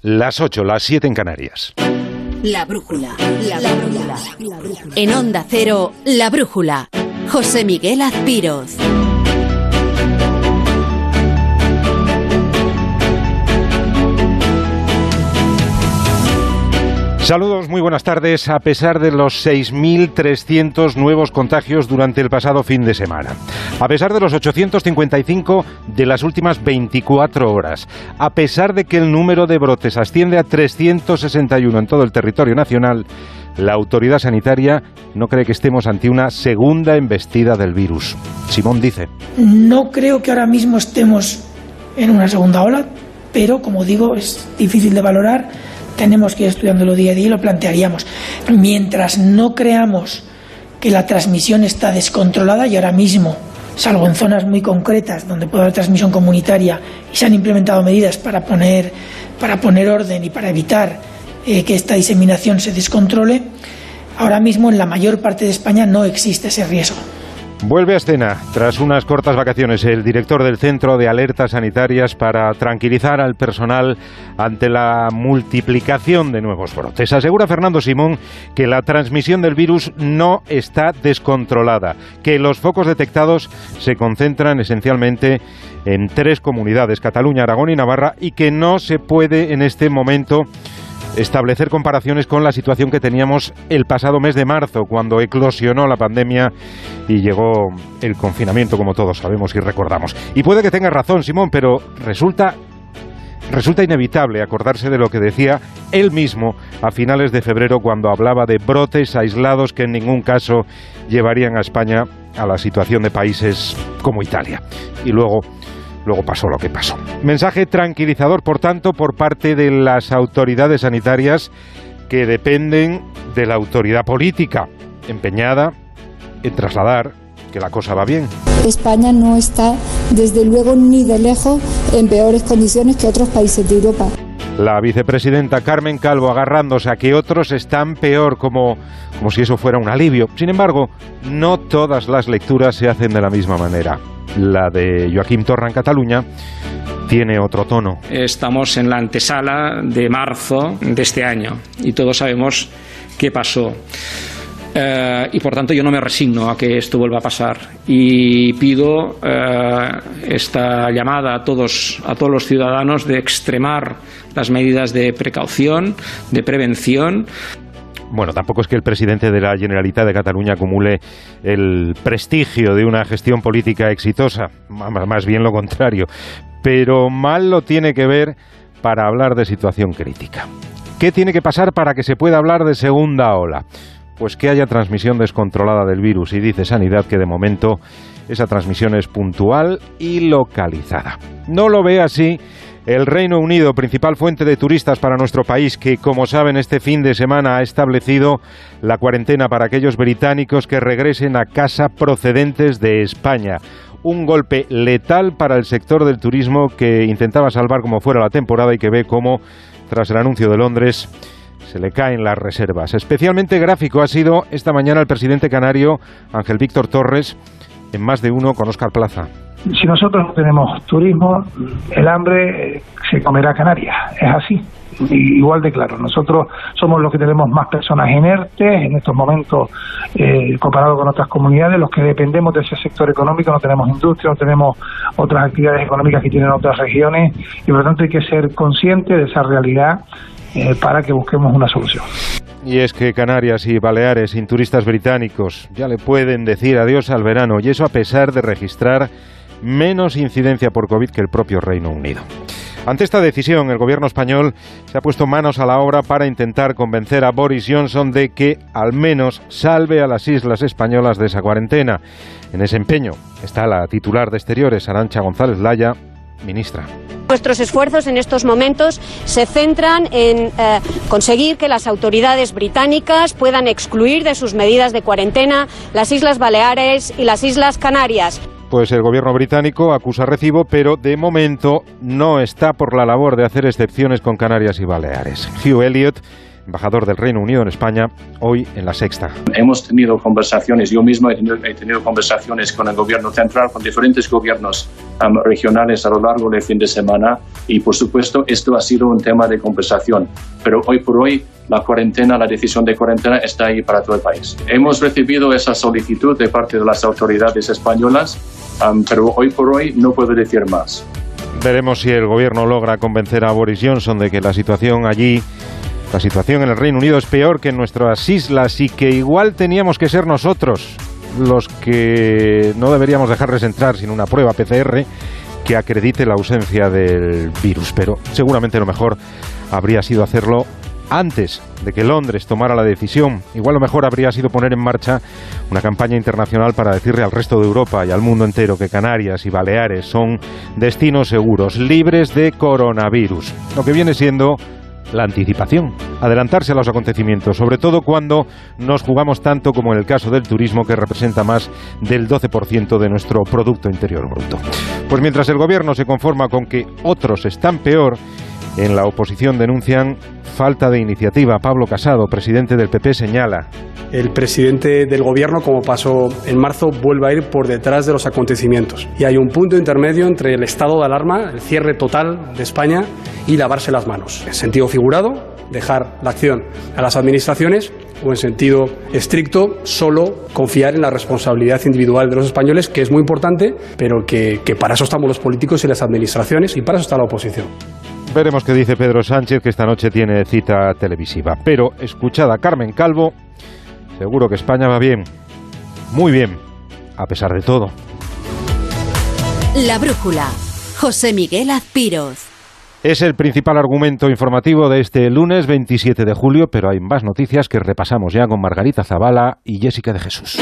Las 8, las 7 en Canarias. La brújula. En Onda Cero, La brújula. José Miguel Azpiroz. Saludos, muy buenas tardes. A pesar de los 6.300 nuevos contagios durante el pasado fin de semana, a pesar de los 855 de las últimas 24 horas, a pesar de que el número de brotes asciende a 361 en todo el territorio nacional, la autoridad sanitaria no cree que estemos ante una segunda embestida del virus. Simón dice: no creo que ahora mismo estemos en una segunda ola, pero como digo, es difícil de valorar. Tenemos que ir estudiándolo día a día y lo plantearíamos. Mientras no creamos que la transmisión está descontrolada, y ahora mismo, salvo en zonas muy concretas donde puede haber transmisión comunitaria y se han implementado medidas para poner orden y para evitar que esta diseminación se descontrole, ahora mismo en la mayor parte de España no existe ese riesgo. Vuelve a escena, tras unas cortas vacaciones, el director del Centro de Alertas Sanitarias para tranquilizar al personal ante la multiplicación de nuevos brotes. Asegura Fernando Simón que la transmisión del virus no está descontrolada, que los focos detectados se concentran esencialmente en 3 comunidades, Cataluña, Aragón y Navarra, y que no se puede en este momento establecer comparaciones con la situación que teníamos el pasado mes de marzo, cuando eclosionó la pandemia y llegó el confinamiento, como todos sabemos y recordamos. Y puede que tenga razón, Simón, pero resulta inevitable acordarse de lo que decía él mismo a finales de febrero, cuando hablaba de brotes aislados que en ningún caso llevarían a España a la situación de países como Italia. Y luego pasó lo que pasó. Mensaje tranquilizador, por tanto, por parte de las autoridades sanitarias, que dependen de la autoridad política, empeñada en trasladar que la cosa va bien. España no está, desde luego, ni de lejos en peores condiciones que otros países de Europa. La vicepresidenta Carmen Calvo agarrándose a que otros están peor, como si eso fuera un alivio. Sin embargo, no todas las lecturas se hacen de la misma manera. La de Joaquim Torra en Cataluña tiene otro tono. Estamos en la antesala de marzo de este año y todos sabemos qué pasó. Y por tanto yo no me resigno a que esto vuelva a pasar y pido esta llamada a todos los ciudadanos de extremar las medidas de precaución, de prevención. Bueno, tampoco es que el presidente de la Generalitat de Cataluña acumule el prestigio de una gestión política exitosa, más bien lo contrario, pero mal lo tiene que ver para hablar de situación crítica. ¿Qué tiene que pasar para que se pueda hablar de segunda ola? Pues que haya transmisión descontrolada del virus, y dice Sanidad que de momento esa transmisión es puntual y localizada. No lo ve así el Reino Unido, principal fuente de turistas para nuestro país, que, como saben, este fin de semana ha establecido la cuarentena para aquellos británicos que regresen a casa procedentes de España. Un golpe letal para el sector del turismo, que intentaba salvar como fuera la temporada y que ve cómo, tras el anuncio de Londres, se le caen las reservas. Especialmente gráfico ha sido esta mañana el presidente canario, Ángel Víctor Torres, en Más de Uno con Óscar Plaza. Si nosotros no tenemos turismo, el hambre se comerá Canarias, es así. Y igual de claro, nosotros somos los que tenemos más personas inertes en estos momentos, comparado con otras comunidades. Los que dependemos de ese sector económico, no tenemos industria, no tenemos otras actividades económicas que tienen otras regiones, y por lo tanto hay que ser conscientes de esa realidad para que busquemos una solución. Y es que Canarias y Baleares, sin turistas británicos, ya le pueden decir adiós al verano, y eso a pesar de registrar menos incidencia por COVID que el propio Reino Unido. Ante esta decisión, el gobierno español se ha puesto manos a la obra para intentar convencer a Boris Johnson de que al menos salve a las islas españolas de esa cuarentena. En ese empeño está la titular de Exteriores, Arantxa González Laya, ministra. Nuestros esfuerzos en estos momentos se centran en conseguir que las autoridades británicas puedan excluir de sus medidas de cuarentena las Islas Baleares y las Islas Canarias. Pues el gobierno británico acusa recibo, pero de momento no está por la labor de hacer excepciones con Canarias y Baleares. Hugh Elliot embajador del Reino Unido en España, hoy en La Sexta. Hemos tenido conversaciones, yo mismo he tenido conversaciones con el gobierno central, con diferentes gobiernos regionales a lo largo del fin de semana y, por supuesto, esto ha sido un tema de conversación. Pero hoy por hoy la decisión de cuarentena está ahí para todo el país. Hemos recibido esa solicitud de parte de las autoridades españolas, pero hoy por hoy no puedo decir más. Veremos si el gobierno logra convencer a Boris Johnson de que la situación en el Reino Unido es peor que en nuestras islas y que igual teníamos que ser nosotros los que no deberíamos dejarles entrar sin una prueba PCR que acredite la ausencia del virus. Pero seguramente lo mejor habría sido hacerlo antes de que Londres tomara la decisión. Igual lo mejor habría sido poner en marcha una campaña internacional para decirle al resto de Europa y al mundo entero que Canarias y Baleares son destinos seguros, libres de coronavirus. Lo que viene siendo la anticipación, adelantarse a los acontecimientos, sobre todo cuando nos jugamos tanto como en el caso del turismo, que representa más del 12% de nuestro Producto Interior Bruto. Pues mientras el gobierno se conforma con que otros están peor, en la oposición denuncian falta de iniciativa. Pablo Casado, presidente del PP, señala: el presidente del gobierno, como pasó en marzo, vuelve a ir por detrás de los acontecimientos. Y hay un punto intermedio entre el estado de alarma, el cierre total de España, y lavarse las manos. En sentido figurado, dejar la acción a las administraciones, o en sentido estricto, solo confiar en la responsabilidad individual de los españoles, que es muy importante, pero que para eso estamos los políticos y las administraciones, y para eso está la oposición. Veremos qué dice Pedro Sánchez, que esta noche tiene cita televisiva. Pero, escuchada Carmen Calvo, seguro que España va bien, muy bien, a pesar de todo. La brújula, José Miguel Azpiroz. Es el principal argumento informativo de este lunes 27 de julio, pero hay más noticias que repasamos ya con Margarita Zavala y Jessica de Jesús.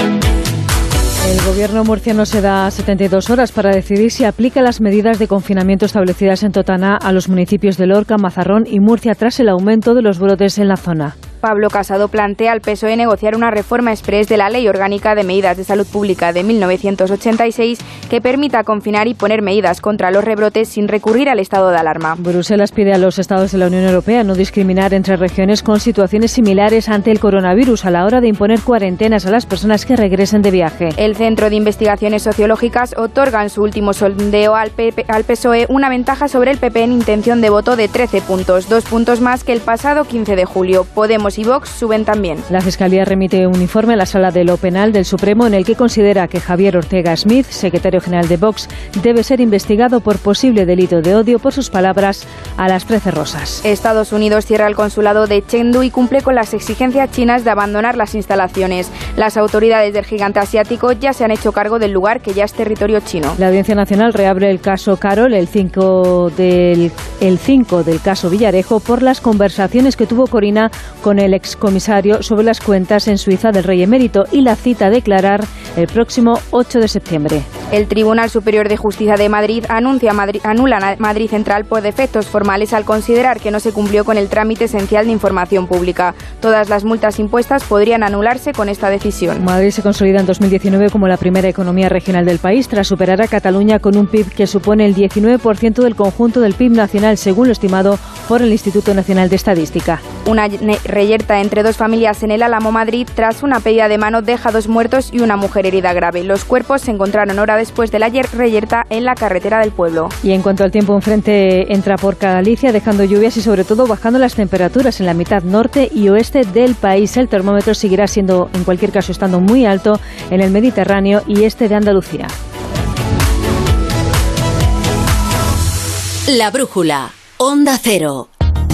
El gobierno murciano se da 72 horas para decidir si aplica las medidas de confinamiento establecidas en Totana a los municipios de Lorca, Mazarrón y Murcia tras el aumento de los brotes en la zona. Pablo Casado plantea al PSOE negociar una reforma exprés de la Ley Orgánica de Medidas de Salud Pública de 1986 que permita confinar y poner medidas contra los rebrotes sin recurrir al estado de alarma. Bruselas pide a los Estados de la Unión Europea no discriminar entre regiones con situaciones similares ante el coronavirus a la hora de imponer cuarentenas a las personas que regresen de viaje. El Centro de Investigaciones Sociológicas otorga en su último sondeo al PSOE una ventaja sobre el PP en intención de voto de 13 puntos, 2 puntos más que el pasado 15 de julio. Podemos y Vox suben también. La Fiscalía remite un informe a la Sala de lo Penal del Supremo en el que considera que Javier Ortega Smith, secretario general de Vox, debe ser investigado por posible delito de odio por sus palabras a las 13 Rosas. Estados Unidos cierra el consulado de Chengdu y cumple con las exigencias chinas de abandonar las instalaciones. Las autoridades del gigante asiático ya se han hecho cargo del lugar que ya es territorio chino. La Audiencia Nacional reabre el caso Carol, el 5 del caso Villarejo, por las conversaciones que tuvo Corina con el excomisario sobre las cuentas en Suiza del rey emérito y la cita a declarar el próximo 8 de septiembre. El Tribunal Superior de Justicia de Madrid anula a Madrid Central por defectos formales al considerar que no se cumplió con el trámite esencial de información pública. Todas las multas impuestas podrían anularse con esta decisión. Madrid se consolida en 2019 como la primera economía regional del país tras superar a Cataluña con un PIB que supone el 19% del conjunto del PIB nacional, según lo estimado por el Instituto Nacional de Estadística. Una reyerta entre dos familias en el Álamo, Madrid, tras una pedida de mano deja 2 muertos y una mujer herida grave. Los cuerpos se encontraron hora después de la reyerta en la carretera del pueblo. Y en cuanto al tiempo, un frente entra por Galicia dejando lluvias y sobre todo bajando las temperaturas en la mitad norte y oeste del país. El termómetro seguirá siendo, en cualquier caso, estando muy alto en el Mediterráneo y este de Andalucía. La brújula, Onda Cero.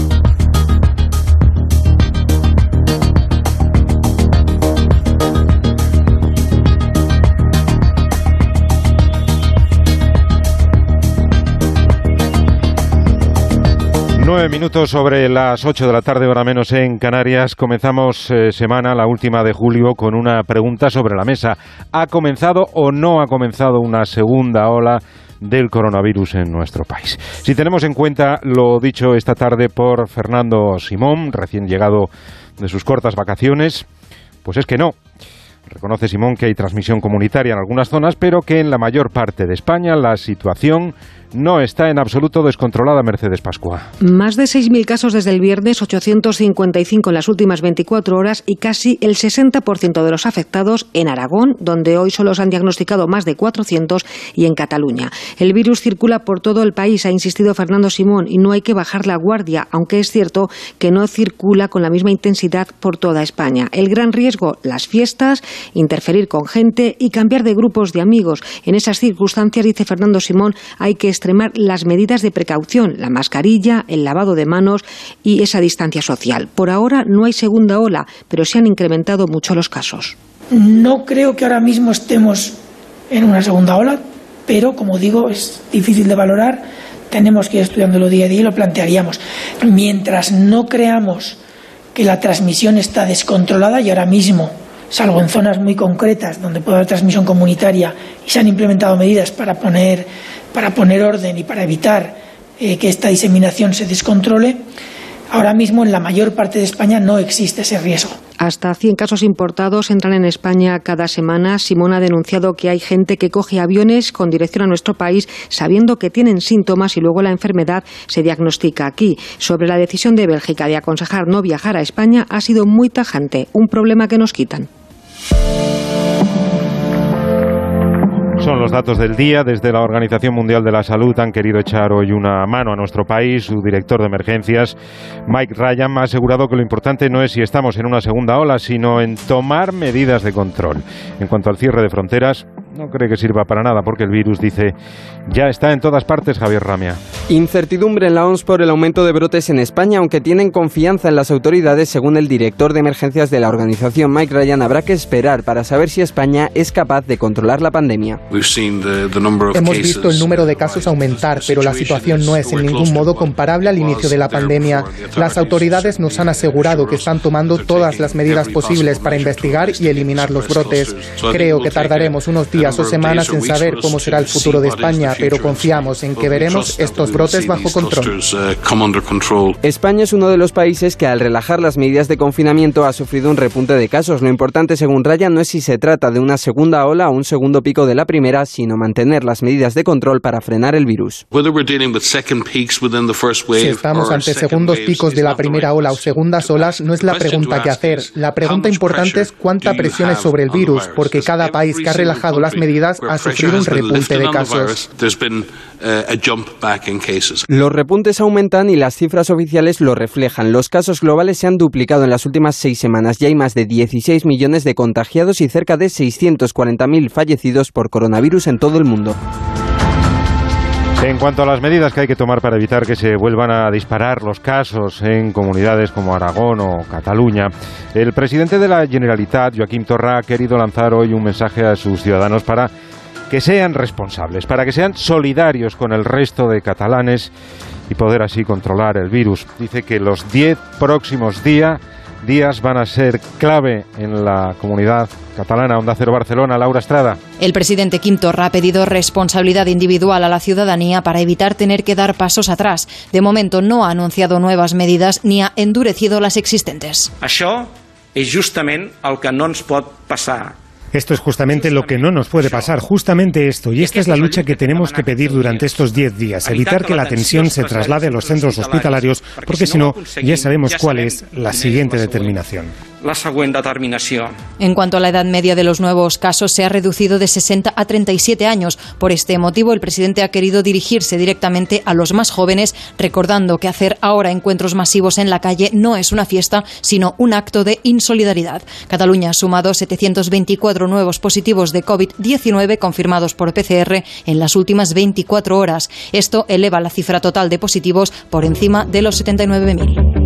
Nueve minutos sobre las 8 de la tarde, hora menos en Canarias. Comenzamos semana, la última de julio, con una pregunta sobre la mesa. ¿Ha comenzado o no ha comenzado una segunda ola del coronavirus en nuestro país? Si tenemos en cuenta lo dicho esta tarde por Fernando Simón, recién llegado de sus cortas vacaciones, pues es que no. Reconoce Simón que hay transmisión comunitaria en algunas zonas, pero que en la mayor parte de España la situación no está en absoluto descontrolada. Mercedes Pascua. Más de 6.000 casos desde el viernes, 855 en las últimas 24 horas y casi el 60% de los afectados en Aragón, donde hoy solo se han diagnosticado más de 400, y en Cataluña. El virus circula por todo el país, ha insistido Fernando Simón, y no hay que bajar la guardia, aunque es cierto que no circula con la misma intensidad por toda España. El gran riesgo, las fiestas, interferir con gente y cambiar de grupos de amigos. En esas circunstancias, dice Fernando Simón, hay que extremar las medidas de precaución, la mascarilla, el lavado de manos y esa distancia social. Por ahora no hay segunda ola, pero se han incrementado mucho los casos. No creo que ahora mismo estemos en una segunda ola, pero como digo, es difícil de valorar. Tenemos que ir estudiándolo día a día y lo plantearíamos. Mientras no creamos que la transmisión está descontrolada, y ahora mismo, salvo en zonas muy concretas donde puede haber transmisión comunitaria y se han implementado medidas para poner orden y para evitar que esta diseminación se descontrole, ahora mismo en la mayor parte de España no existe ese riesgo. Hasta 100 casos importados entran en España cada semana. Simón ha denunciado que hay gente que coge aviones con dirección a nuestro país sabiendo que tienen síntomas y luego la enfermedad se diagnostica aquí. Sobre la decisión de Bélgica de aconsejar no viajar a España, ha sido muy tajante. Un problema que nos quitan. Son los datos del día. Desde la Organización Mundial de la Salud han querido echar hoy una mano a nuestro país. Su director de emergencias, Mike Ryan, ha asegurado que lo importante no es si estamos en una segunda ola, sino en tomar medidas de control. En cuanto al cierre de fronteras, no cree que sirva para nada porque el virus, dice, ya está en todas partes. Javier Ramia. Incertidumbre en la OMS por el aumento de brotes en España, aunque tienen confianza en las autoridades. Según el director de emergencias de la organización, Mike Ryan, habrá que esperar para saber si España es capaz de controlar la pandemia. Hemos visto el número de casos aumentar, pero la situación no es en ningún modo comparable al inicio de la pandemia. Las autoridades nos han asegurado que están tomando todas las medidas posibles para investigar y eliminar los brotes. Creo que tardaremos unos días o semanas en saber cómo será el futuro de España, pero confiamos en que veremos estos brotes bajo control. España es uno de los países que al relajar las medidas de confinamiento ha sufrido un repunte de casos. Lo importante, según Ryan, no es si se trata de una segunda ola o un segundo pico de la primera, sino mantener las medidas de control para frenar el virus. Si estamos ante segundos picos de la primera ola o segundas olas, no es la pregunta que hacer. La pregunta importante es cuánta presión es sobre el virus, porque cada país que ha relajado las medidas ha sufrido un repunte de casos. Los repuntes aumentan y las cifras oficiales lo reflejan. Los casos globales se han duplicado en las últimas 6 semanas. Ya hay más de 16 millones de contagiados y cerca de 640.000 fallecidos por coronavirus en todo el mundo. En cuanto a las medidas que hay que tomar para evitar que se vuelvan a disparar los casos en comunidades como Aragón o Cataluña, el presidente de la Generalitat, Joaquim Torra, ha querido lanzar hoy un mensaje a sus ciudadanos para que sean responsables, para que sean solidarios con el resto de catalanes y poder así controlar el virus. Dice que los 10 próximos días van a ser clave en la comunidad catalana. Onda Cero Barcelona, Laura Estrada. El presidente Quim Torra ha pedido responsabilidad individual a la ciudadanía para evitar tener que dar pasos atrás. De momento no ha anunciado nuevas medidas ni ha endurecido las existentes. Això és justament el que no ens pot passar. Esto es justamente lo que no nos puede pasar, justamente esto, y esta es la lucha que tenemos que pedir durante estos 10 días, evitar que la tensión se traslade a los centros hospitalarios, porque si no, ya sabemos cuál es la siguiente determinación. La següent determinació. En cuanto a la edad media de los nuevos casos, se ha reducido de 60 a 37 años. Por este motivo, el presidente ha querido dirigirse directamente a los más jóvenes, recordando que hacer ahora encuentros masivos en la calle no es una fiesta, sino un acto de insolidaridad. Cataluña ha sumado 724 nuevos positivos de COVID-19 confirmados por PCR en las últimas 24 horas. Esto eleva la cifra total de positivos por encima de los 79.000.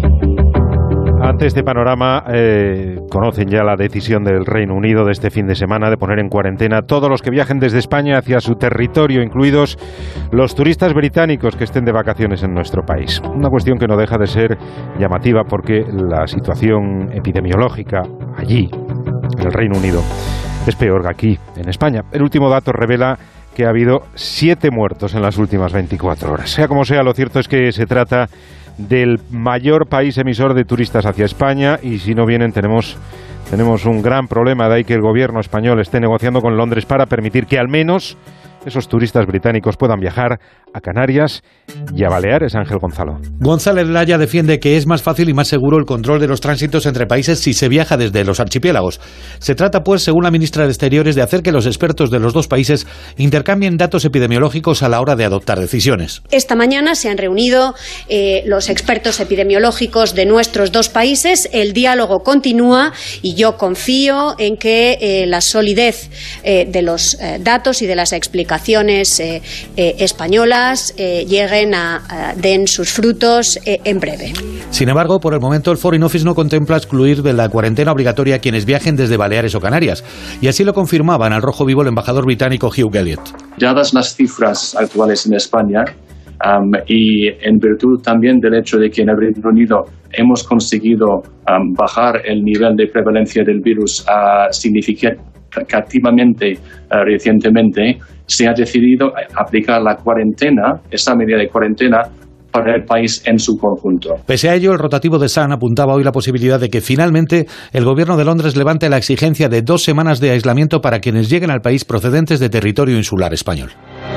Ante este panorama, conocen ya la decisión del Reino Unido de este fin de semana de poner en cuarentena a todos los que viajen desde España hacia su territorio, incluidos los turistas británicos que estén de vacaciones en nuestro país. Una cuestión que no deja de ser llamativa porque la situación epidemiológica allí, en el Reino Unido, es peor que aquí, en España. El último dato revela que ha habido 7 muertos en las últimas 24 horas. Sea como sea, lo cierto es que se trata del mayor país emisor de turistas hacia España y si no vienen tenemos un gran problema. De ahí que el gobierno español esté negociando con Londres para permitir que al menos esos turistas británicos puedan viajar a Canarias y a Baleares. Ángel Gonzalo. González Laya defiende que es más fácil y más seguro el control de los tránsitos entre países si se viaja desde los archipiélagos. Se trata, pues, según la ministra de Exteriores, de hacer que los expertos de los dos países intercambien datos epidemiológicos a la hora de adoptar decisiones. Esta mañana se han reunido los expertos epidemiológicos de nuestros dos países. El diálogo continúa y yo confío en que la solidez de los datos y de las explicaciones españolas den sus frutos en breve. Sin embargo, por el momento el Foreign Office no contempla excluir de la cuarentena obligatoria a quienes viajen desde Baleares o Canarias, y así lo confirmaba en Al Rojo Vivo el embajador británico Hugh Elliott. Dadas las cifras actuales en España, y en virtud también del hecho de que en el Reino Unido hemos conseguido bajar el nivel de prevalencia del virus significativamente recientemente, se ha decidido aplicar la cuarentena, esa medida de cuarentena, para el país en su conjunto. Pese a ello, el rotativo de Sun apuntaba hoy la posibilidad de que finalmente el gobierno de Londres levante la exigencia de 2 semanas de aislamiento para quienes lleguen al país procedentes de territorio insular español.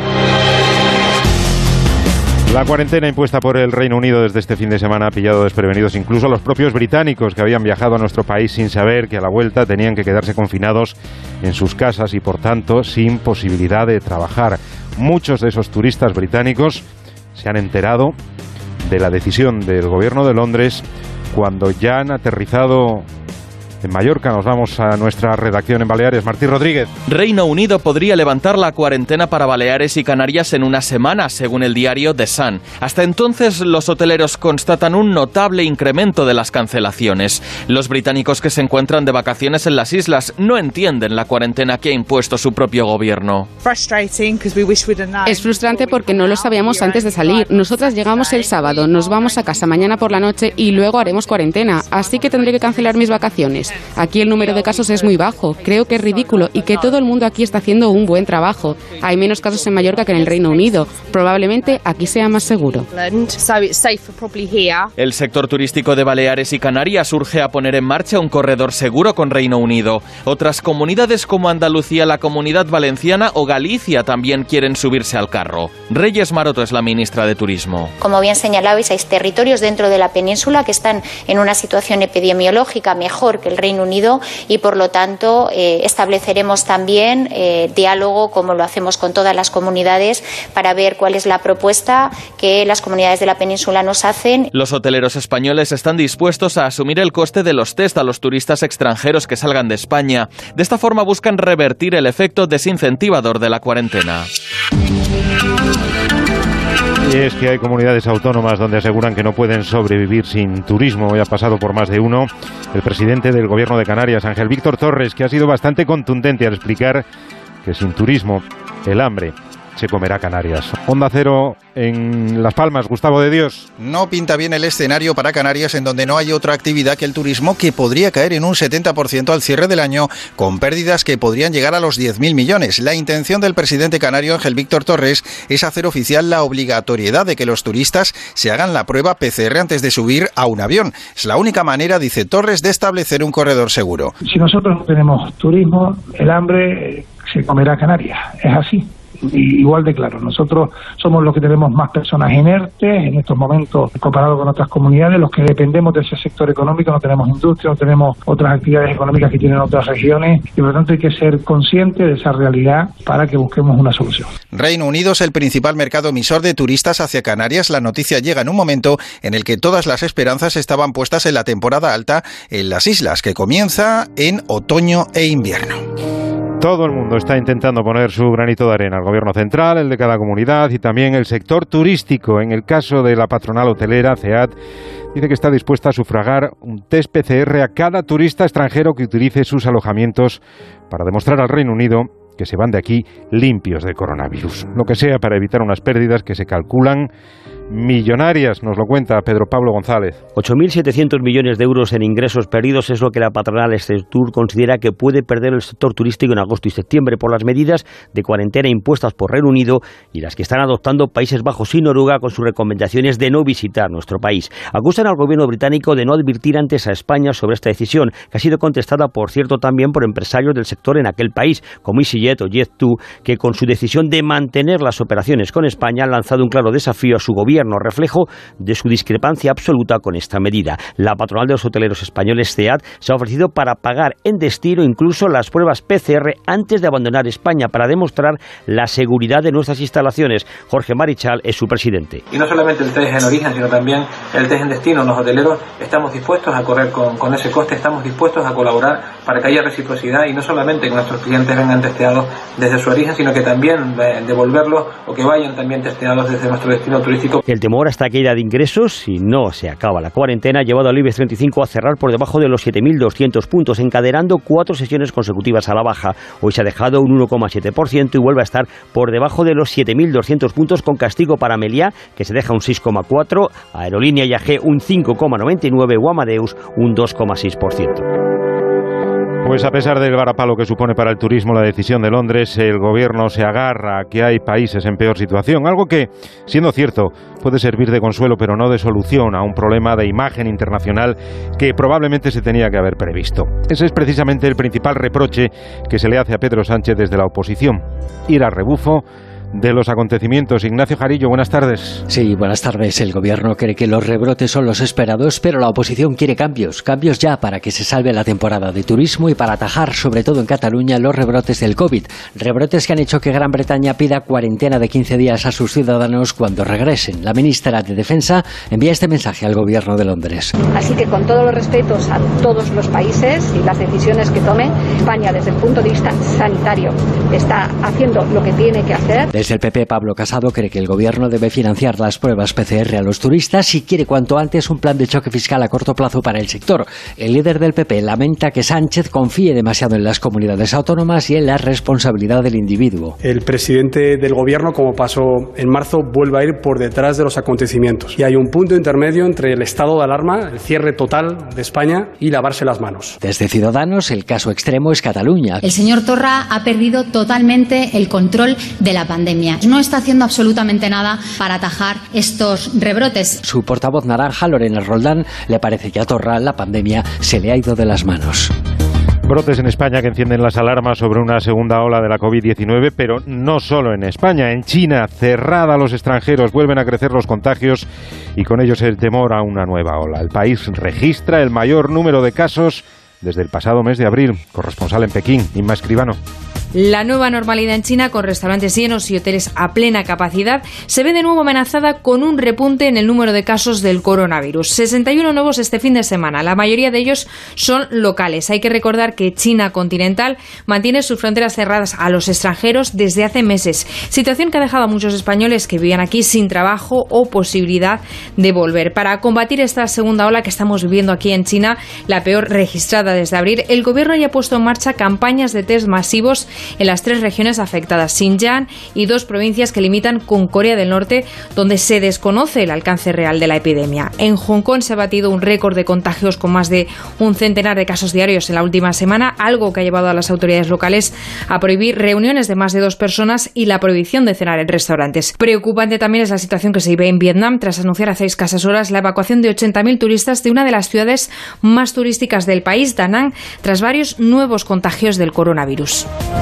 La cuarentena impuesta por el Reino Unido desde este fin de semana ha pillado desprevenidos incluso a los propios británicos que habían viajado a nuestro país sin saber que a la vuelta tenían que quedarse confinados en sus casas y, por tanto, sin posibilidad de trabajar. Muchos de esos turistas británicos se han enterado de la decisión del gobierno de Londres cuando ya han aterrizado en Mallorca. Nos vamos a nuestra redacción en Baleares. Martín Rodríguez. Reino Unido podría levantar la cuarentena para Baleares y Canarias en una semana, según el diario The Sun. Hasta entonces, los hoteleros constatan un notable incremento de las cancelaciones. Los británicos que se encuentran de vacaciones en las islas no entienden la cuarentena que ha impuesto su propio gobierno. Es frustrante porque no lo sabíamos antes de salir. Nosotras llegamos el sábado, nos vamos a casa mañana por la noche y luego haremos cuarentena, así que tendré que cancelar mis vacaciones. Aquí el número de casos es muy bajo. Creo que es ridículo y que todo el mundo aquí está haciendo un buen trabajo. Hay menos casos en Mallorca que en el Reino Unido. Probablemente aquí sea más seguro. El sector turístico de Baleares y Canarias urge a poner en marcha un corredor seguro con Reino Unido. Otras comunidades como Andalucía, la Comunidad Valenciana o Galicia también quieren subirse al carro. Reyes Maroto es la ministra de Turismo. Como bien señalabais, hay territorios dentro de la península que están en una situación epidemiológica mejor que el Reino Unido y, por lo tanto, estableceremos también diálogo, como lo hacemos con todas las comunidades, para ver cuál es la propuesta que las comunidades de la península nos hacen. Los hoteleros españoles están dispuestos a asumir el coste de los test a los turistas extranjeros que salgan de España. De esta forma buscan revertir el efecto desincentivador de la cuarentena. Y es que hay comunidades autónomas donde aseguran que no pueden sobrevivir sin turismo. Hoy ha pasado por más de uno el presidente del Gobierno de Canarias, Ángel Víctor Torres, que ha sido bastante contundente al explicar que sin turismo el hambre se comerá Canarias. Onda Cero en Las Palmas, Gustavo de Dios. No pinta bien el escenario para Canarias, en donde no hay otra actividad que el turismo, que podría caer en un 70% al cierre del año, con pérdidas que podrían llegar a los 10.000 millones. La intención del presidente canario, Ángel Víctor Torres, es hacer oficial la obligatoriedad de que los turistas se hagan la prueba PCR antes de subir a un avión. Es la única manera, dice Torres, de establecer un corredor seguro. Si nosotros no tenemos turismo, el hambre se comerá Canarias. Es así. Y igual de claro, nosotros somos los que tenemos más personas inertes en estos momentos comparado con otras comunidades, los que dependemos de ese sector económico, no tenemos industria, no tenemos otras actividades económicas que tienen otras regiones, y por lo tanto hay que ser conscientes de esa realidad para que busquemos una solución. Reino Unido es el principal mercado emisor de turistas hacia Canarias. La noticia llega en un momento en el que todas las esperanzas estaban puestas en la temporada alta en las islas, que comienza en otoño e invierno. Todo el mundo está intentando poner su granito de arena, el gobierno central, el de cada comunidad y también el sector turístico. En el caso de la patronal hotelera, CEAT, dice que está dispuesta a sufragar un test PCR a cada turista extranjero que utilice sus alojamientos para demostrar al Reino Unido que se van de aquí limpios de coronavirus. Lo que sea para evitar unas pérdidas que se calculan millonarias. Nos lo cuenta Pedro Pablo González. 8.700 millones de euros en ingresos perdidos es lo que la patronal Exceltur considera que puede perder el sector turístico en agosto y septiembre por las medidas de cuarentena impuestas por Reino Unido y las que están adoptando Países Bajos y Noruega con sus recomendaciones de no visitar nuestro país. Acusan al gobierno británico de no advertir antes a España sobre esta decisión, que ha sido contestada, por cierto, también por empresarios del sector en aquel país, como EasyJet o Jet2, que con su decisión de mantener las operaciones con España han lanzado un claro desafío a su gobierno, reflejo de su discrepancia absoluta con esta medida. La patronal de los hoteleros españoles, CEAT, se ha ofrecido para pagar en destino incluso las pruebas PCR antes de abandonar España para demostrar la seguridad de nuestras instalaciones. Jorge Marichal es su presidente. Y no solamente el test en origen, sino también el test en destino. Los hoteleros estamos dispuestos a correr con ese coste, estamos dispuestos a colaborar para que haya reciprocidad y no solamente que nuestros clientes vengan testeados desde su origen, sino que también devolverlos o que vayan también testeados desde nuestro destino turístico. El temor a esta caída de ingresos, si no se acaba la cuarentena, ha llevado al IBEX 35 a cerrar por debajo de los 7.200 puntos, encadenando 4 sesiones consecutivas a la baja. Hoy se ha dejado un 1,7% y vuelve a estar por debajo de los 7.200 puntos, con castigo para Meliá, que se deja un 6,4%, Aerolínea IAG un 5,99% o Amadeus un 2,6%. Pues a pesar del varapalo que supone para el turismo la decisión de Londres, el gobierno se agarra a que hay países en peor situación, algo que, siendo cierto, puede servir de consuelo pero no de solución a un problema de imagen internacional que probablemente se tenía que haber previsto. Ese es precisamente el principal reproche que se le hace a Pedro Sánchez desde la oposición: ir al rebufo de los acontecimientos. Ignacio Jarillo, buenas tardes. Sí, buenas tardes. El gobierno cree que los rebrotes son los esperados, pero la oposición quiere cambios ya para que se salve la temporada de turismo y para atajar, sobre todo en Cataluña, los rebrotes del COVID. Rebrotes que han hecho que Gran Bretaña pida cuarentena de 15 días a sus ciudadanos cuando regresen. La ministra de Defensa envía este mensaje al gobierno de Londres. Así que, con todos los respetos a todos los países y las decisiones que tome, España, desde el punto de vista sanitario, está haciendo lo que tiene que hacer. Desde el PP, Pablo Casado cree que el gobierno debe financiar las pruebas PCR a los turistas y quiere cuanto antes un plan de choque fiscal a corto plazo para el sector. El líder del PP lamenta que Sánchez confíe demasiado en las comunidades autónomas y en la responsabilidad del individuo. El presidente del gobierno, como pasó en marzo, vuelve a ir por detrás de los acontecimientos. Y hay un punto intermedio entre el estado de alarma, el cierre total de España y lavarse las manos. Desde Ciudadanos, el caso extremo es Cataluña. El señor Torra ha perdido totalmente el control de la pandemia. No está haciendo absolutamente nada para atajar estos rebrotes. Su portavoz naranja, Lorena Roldán, le parece que a Torra la pandemia se le ha ido de las manos. Brotes en España que encienden las alarmas sobre una segunda ola de la COVID-19, pero no solo en España. En China, cerrada a los extranjeros, vuelven a crecer los contagios y con ellos el temor a una nueva ola. El país registra el mayor número de casos desde el pasado mes de abril. Corresponsal en Pekín, Inma Escribano. La nueva normalidad en China, con restaurantes llenos y hoteles a plena capacidad, se ve de nuevo amenazada con un repunte en el número de casos del coronavirus. 61 nuevos este fin de semana. La mayoría de ellos son locales. Hay que recordar que China continental mantiene sus fronteras cerradas a los extranjeros desde hace meses. Situación que ha dejado a muchos españoles que vivían aquí sin trabajo o posibilidad de volver. Para combatir esta segunda ola que estamos viviendo aquí en China, la peor registrada desde abril, el gobierno ya ha puesto en marcha campañas de test masivos en las 3 regiones afectadas, Xinjiang y 2 provincias que limitan con Corea del Norte, donde se desconoce el alcance real de la epidemia. En Hong Kong se ha batido un récord de contagios con más de un centenar de casos diarios en la última semana, algo que ha llevado a las autoridades locales a prohibir reuniones de más de 2 personas y la prohibición de cenar en restaurantes. Preocupante también es la situación que se vive en Vietnam tras anunciar hace escasas horas la evacuación de 80.000 turistas de una de las ciudades más turísticas del país, Da Nang, tras varios nuevos contagios del coronavirus.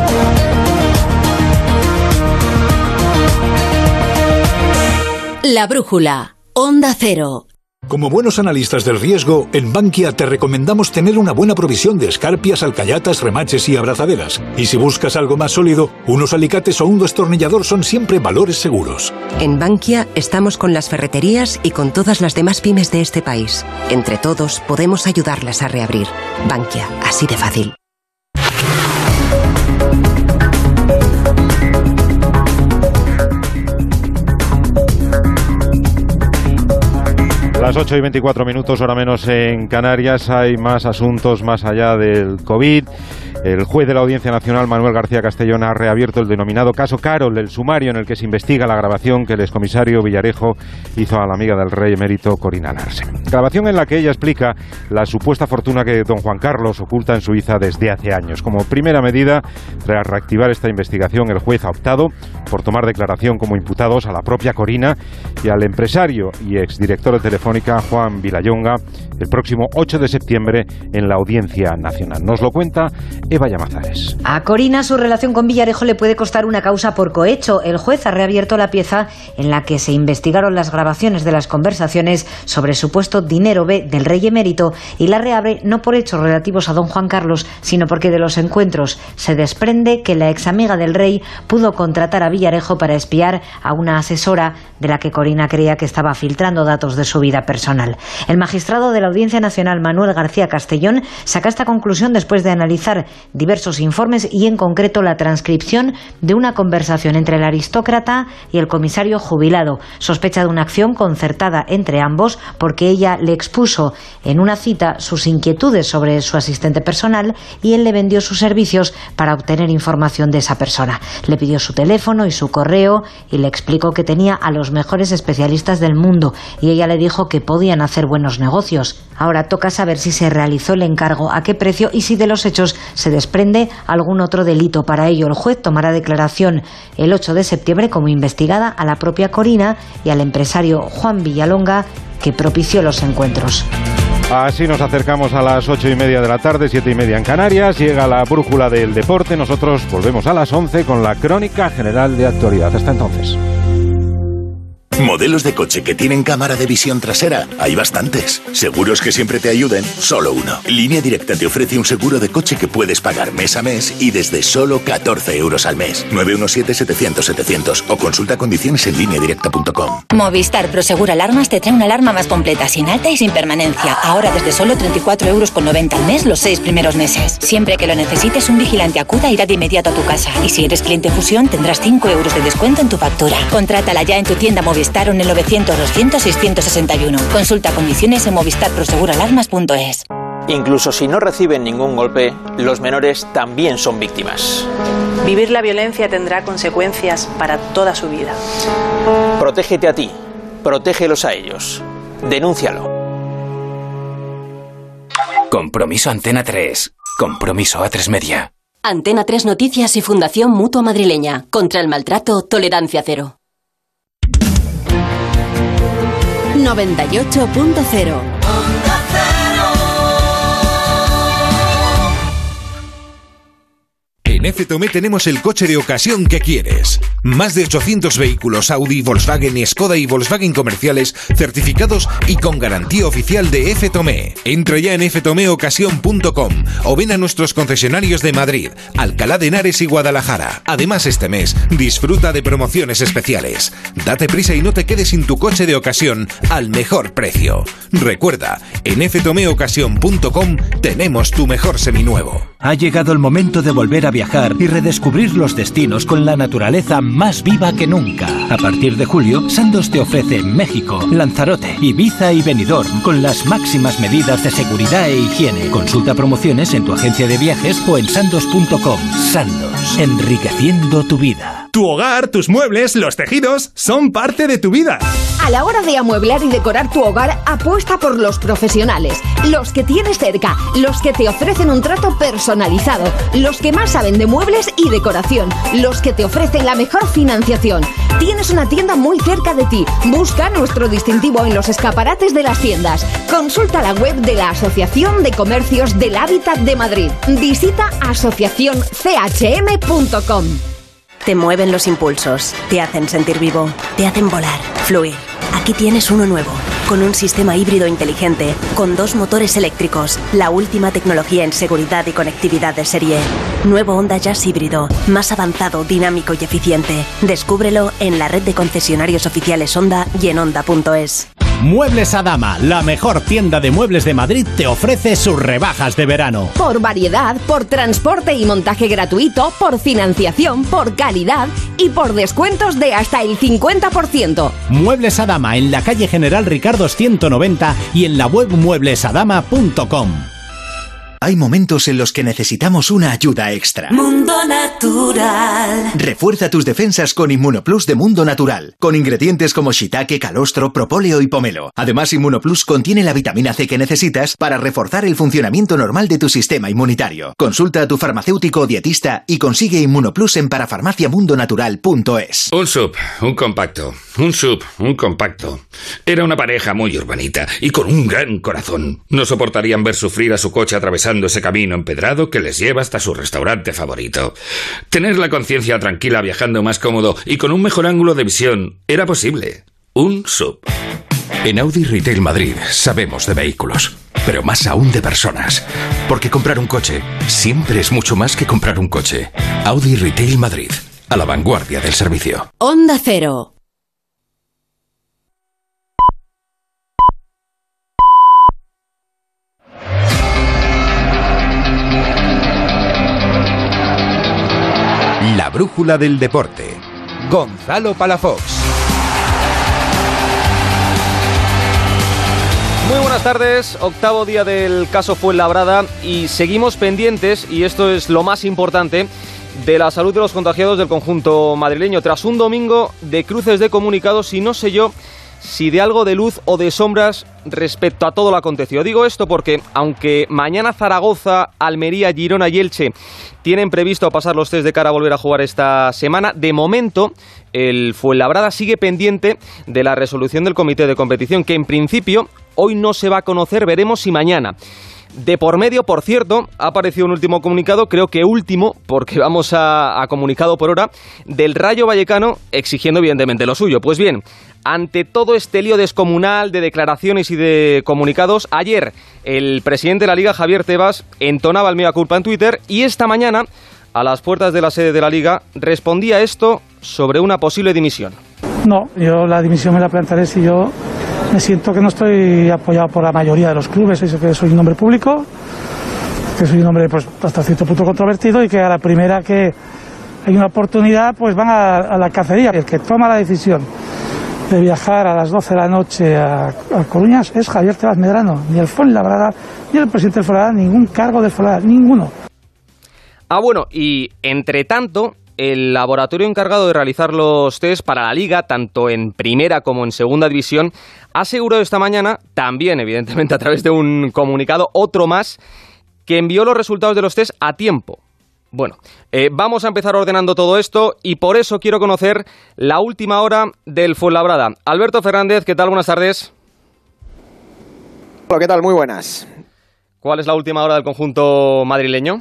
La brújula, Onda Cero. Como buenos analistas del riesgo, en Bankia te recomendamos tener una buena provisión de escarpias, alcayatas, remaches y abrazaderas. Y si buscas algo más sólido, unos alicates o un destornillador son siempre valores seguros. En Bankia estamos con las ferreterías y con todas las demás pymes de este país. Entre todos podemos ayudarlas a reabrir. Bankia, así de fácil. Las 8:24 minutos, hora menos en Canarias. Hay más asuntos más allá del COVID. El juez de la Audiencia Nacional, Manuel García Castellón, ha reabierto el denominado caso Carol, el sumario en el que se investiga la grabación que el excomisario Villarejo hizo a la amiga del rey emérito Corina Larsen. Grabación en la que ella explica la supuesta fortuna que don Juan Carlos oculta en Suiza desde hace años. Como primera medida, tras reactivar esta investigación, el juez ha optado por tomar declaración como imputados a la propia Corina y al empresario y exdirector de Telefónica, Juan Vilallonga, el próximo 8 de septiembre en la Audiencia Nacional. Nos lo cuenta Eva Llamazares. A Corina su relación con Villarejo le puede costar una causa por cohecho. El juez ha reabierto la pieza en la que se investigaron las grabaciones de las conversaciones sobre supuesto dinero B del rey emérito y la reabre no por hechos relativos a don Juan Carlos, sino porque de los encuentros se desprende que la examiga del rey pudo contratar a Villarejo para espiar a una asesora de la que Corina creía que estaba filtrando datos de su vida personal. El magistrado de la Audiencia Nacional, Manuel García Castellón, saca esta conclusión después de analizar diversos informes y en concreto la transcripción de una conversación entre el aristócrata y el comisario jubilado. Sospecha de una acción concertada entre ambos porque ella le expuso en una cita sus inquietudes sobre su asistente personal y él le vendió sus servicios para obtener información de esa persona. Le pidió su teléfono y su correo y le explicó que tenía a los mejores especialistas del mundo y ella le dijo que podían hacer buenos negocios. Ahora toca saber si se realizó el encargo, a qué precio y si de los hechos se desprende algún otro delito. Para ello, el juez tomará declaración el 8 de septiembre como investigada a la propia Corina y al empresario Juan Villalonga, que propició los encuentros. Así nos acercamos a las 8:30 de la tarde, 7:30 en Canarias. Llega la brújula del deporte. Nosotros volvemos a las 11 con la crónica general de actualidad. Hasta entonces. Modelos de coche que tienen cámara de visión trasera, hay bastantes. Seguros que siempre te ayuden, solo uno. Línea Directa te ofrece un seguro de coche que puedes pagar mes a mes y desde solo 14 euros al mes. 917-700-700 o consulta condiciones en lineadirecta.com. Movistar Prosegur Alarmas te trae una alarma más completa, sin alta y sin permanencia. Ahora desde solo 34,90 euros al mes los 6 primeros meses. Siempre que lo necesites, un vigilante acuda e irá de inmediato a tu casa. Y si eres cliente Fusión, tendrás 5 euros de descuento en tu factura. Contrátala ya en tu tienda Movistar o en el 900-200-661. Consulta condiciones en movistarproseguralarmas.es. Incluso si no reciben ningún golpe, los menores también son víctimas. Vivir la violencia tendrá consecuencias para toda su vida. Protégete a ti, protégelos a ellos. Denúncialo. Compromiso Antena 3. Compromiso A3 Media. Antena 3 Noticias y Fundación Mutua Madrileña. Contra el maltrato, tolerancia cero. 98.0. En FTOME tenemos el coche de ocasión que quieres. Más de 800 vehículos Audi, Volkswagen, Skoda y Volkswagen comerciales certificados y con garantía oficial de FTOME. Entra ya en ftomeocasión.com o ven a nuestros concesionarios de Madrid, Alcalá de Henares y Guadalajara. Además, este mes disfruta de promociones especiales. Date prisa y no te quedes sin tu coche de ocasión al mejor precio. Recuerda, en ftomeocasión.com tenemos tu mejor seminuevo. Ha llegado el momento de volver a viajar y redescubrir los destinos con la naturaleza más viva que nunca. A partir de julio, Sandoz te ofrece México, Lanzarote, Ibiza y Benidorm con las máximas medidas de seguridad e higiene. Consulta promociones en tu agencia de viajes o en sandoz.com. Sandoz, enriqueciendo tu vida. Tu hogar, tus muebles, los tejidos son parte de tu vida. A la hora de amueblar y decorar tu hogar, apuesta por los profesionales, los que tienes cerca, los que te ofrecen un trato personalizado, los que más saben de muebles y decoración, los que te ofrecen la mejor financiación. Tienes una tienda muy cerca de ti. Busca nuestro distintivo en los escaparates de las tiendas. Consulta la web de la Asociación de Comercios del Hábitat de Madrid. Visita asociacionchm.com. Te mueven los impulsos, te hacen sentir vivo, te hacen volar, fluir. Aquí tienes uno nuevo, con un sistema híbrido inteligente, con 2 motores eléctricos, la última tecnología en seguridad y conectividad de serie. Nuevo Honda Jazz híbrido, más avanzado, dinámico y eficiente. Descúbrelo en la red de concesionarios oficiales Honda y en honda.es. Muebles Adama, la mejor tienda de muebles de Madrid, te ofrece sus rebajas de verano. Por variedad, por transporte y montaje gratuito, por financiación, por calidad y por descuentos de hasta el 50%. Muebles Adama en la calle General Ricardo 190 y en la web mueblesadama.com. Hay momentos en los que necesitamos una ayuda extra. Mundo Natural. Refuerza tus defensas con Inmunoplus de Mundo Natural, con ingredientes como shiitake, calostro, propóleo y pomelo. Además, Inmunoplus contiene la vitamina C que necesitas para reforzar el funcionamiento normal de tu sistema inmunitario. Consulta a tu farmacéutico o dietista y consigue Inmunoplus en parafarmaciamundonatural.es. Un sub, un compacto. Un sub, un compacto. Era una pareja muy urbanita y con un gran corazón. No soportarían ver sufrir a su coche atravesando ese camino empedrado que les lleva hasta su restaurante favorito. Tener la conciencia tranquila viajando más cómodo y con un mejor ángulo de visión era posible. Un sub. En Audi Retail Madrid sabemos de vehículos, pero más aún de personas. Porque comprar un coche siempre es mucho más que comprar un coche. Audi Retail Madrid, a la vanguardia del servicio. Onda Cero. La brújula del deporte. Gonzalo Palafox. Muy buenas tardes, octavo día del caso Fuenlabrada y seguimos pendientes, y esto es lo más importante, de la salud de los contagiados del conjunto madrileño. Tras un domingo de cruces de comunicados y no sé yo si de algo de luz o de sombras respecto a todo lo acontecido. Digo esto porque, aunque mañana Zaragoza, Almería, Girona y Elche tienen previsto pasar los test de cara a volver a jugar esta semana, de momento el Fuenlabrada sigue pendiente de la resolución del comité de competición, que en principio hoy no se va a conocer, veremos si mañana. De por medio, por cierto, ha aparecido un último comunicado, creo que último, porque vamos a comunicado por hora, del Rayo Vallecano, exigiendo evidentemente lo suyo. Pues bien, ante todo este lío descomunal de declaraciones y de comunicados, ayer el presidente de la Liga, Javier Tebas, entonaba el mea culpa en Twitter, y esta mañana, a las puertas de la sede de la Liga, respondía esto sobre una posible dimisión. No, yo la dimisión me la plantearé si yo me siento que no estoy apoyado por la mayoría de los clubes, que soy un hombre público, que soy un hombre pues hasta cierto punto controvertido, y que a la primera que hay una oportunidad pues van a la cacería. El que toma la decisión de viajar a las 12 de la noche a Coruña es Javier Tebas Medrano, ni el Fuenlabrada, ni el presidente del Fuenlabrada, ningún cargo del Fuenlabrada, ninguno. Ah, bueno, y entre tanto, el laboratorio encargado de realizar los test para la Liga, tanto en primera como en segunda división, ha asegurado esta mañana, también evidentemente a través de un comunicado, otro más, que envió los resultados de los test a tiempo. Bueno, vamos a empezar ordenando todo esto y por eso quiero conocer la última hora del Fuenlabrada. Alberto Fernández, ¿qué tal? Buenas tardes. Hola, ¿qué tal? Muy buenas. ¿Cuál es la última hora del conjunto madrileño?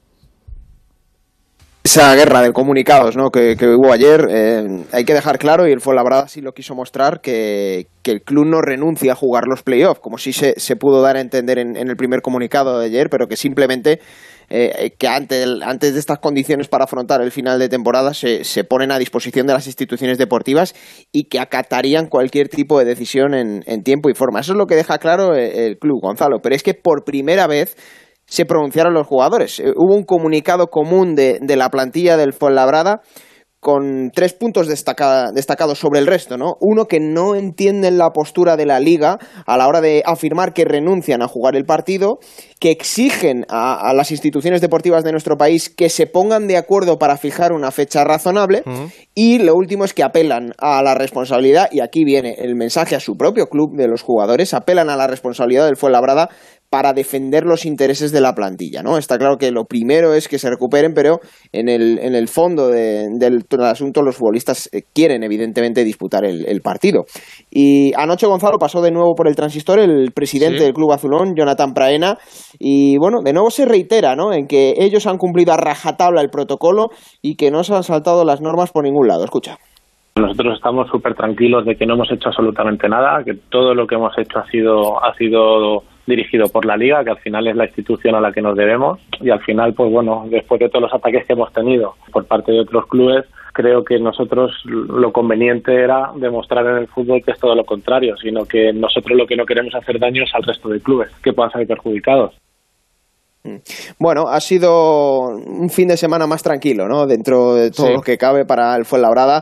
Esa guerra de comunicados, ¿no?, que hubo ayer, hay que dejar claro, y el Fuenlabrada sí lo quiso mostrar, que el club no renuncia a jugar los playoffs, como sí se pudo dar a entender en el primer comunicado de ayer, pero que simplemente que antes de estas condiciones para afrontar el final de temporada se ponen a disposición de las instituciones deportivas y que acatarían cualquier tipo de decisión en tiempo y forma. Eso es lo que deja claro el club, Gonzalo, pero es que por primera vez se pronunciaron los jugadores. Hubo un comunicado común de la plantilla del Fuenlabrada con 3 puntos destacados sobre el resto, ¿no? Uno, que no entienden la postura de la Liga a la hora de afirmar que renuncian a jugar el partido, que exigen a las instituciones deportivas de nuestro país que se pongan de acuerdo para fijar una fecha razonable, y lo último es que apelan a la responsabilidad, y aquí viene el mensaje a su propio club de los jugadores, apelan a la responsabilidad del Fuenlabrada para defender los intereses de la plantilla, ¿no? Está claro que lo primero es que se recuperen, pero en el fondo del asunto los futbolistas quieren evidentemente disputar el partido. Y anoche, Gonzalo, pasó de nuevo por el transistor el presidente del club azulón, Jonathan Praena, y bueno, de nuevo se reitera, ¿no?, en que ellos han cumplido a rajatabla el protocolo y que no se han saltado las normas por ningún lado. Escucha. Nosotros estamos súper tranquilos de que no hemos hecho absolutamente nada, que todo lo que hemos hecho ha sido dirigido por la Liga, que al final es la institución a la que nos debemos, y al final, pues bueno, después de todos los ataques que hemos tenido por parte de otros clubes, creo que nosotros lo conveniente era demostrar en el fútbol que es todo lo contrario, sino que nosotros lo que no queremos hacer daño es al resto de clubes que puedan salir perjudicados. Bueno, ha sido un fin de semana más tranquilo, ¿no?, dentro de todo lo que cabe para el Fuenlabrada.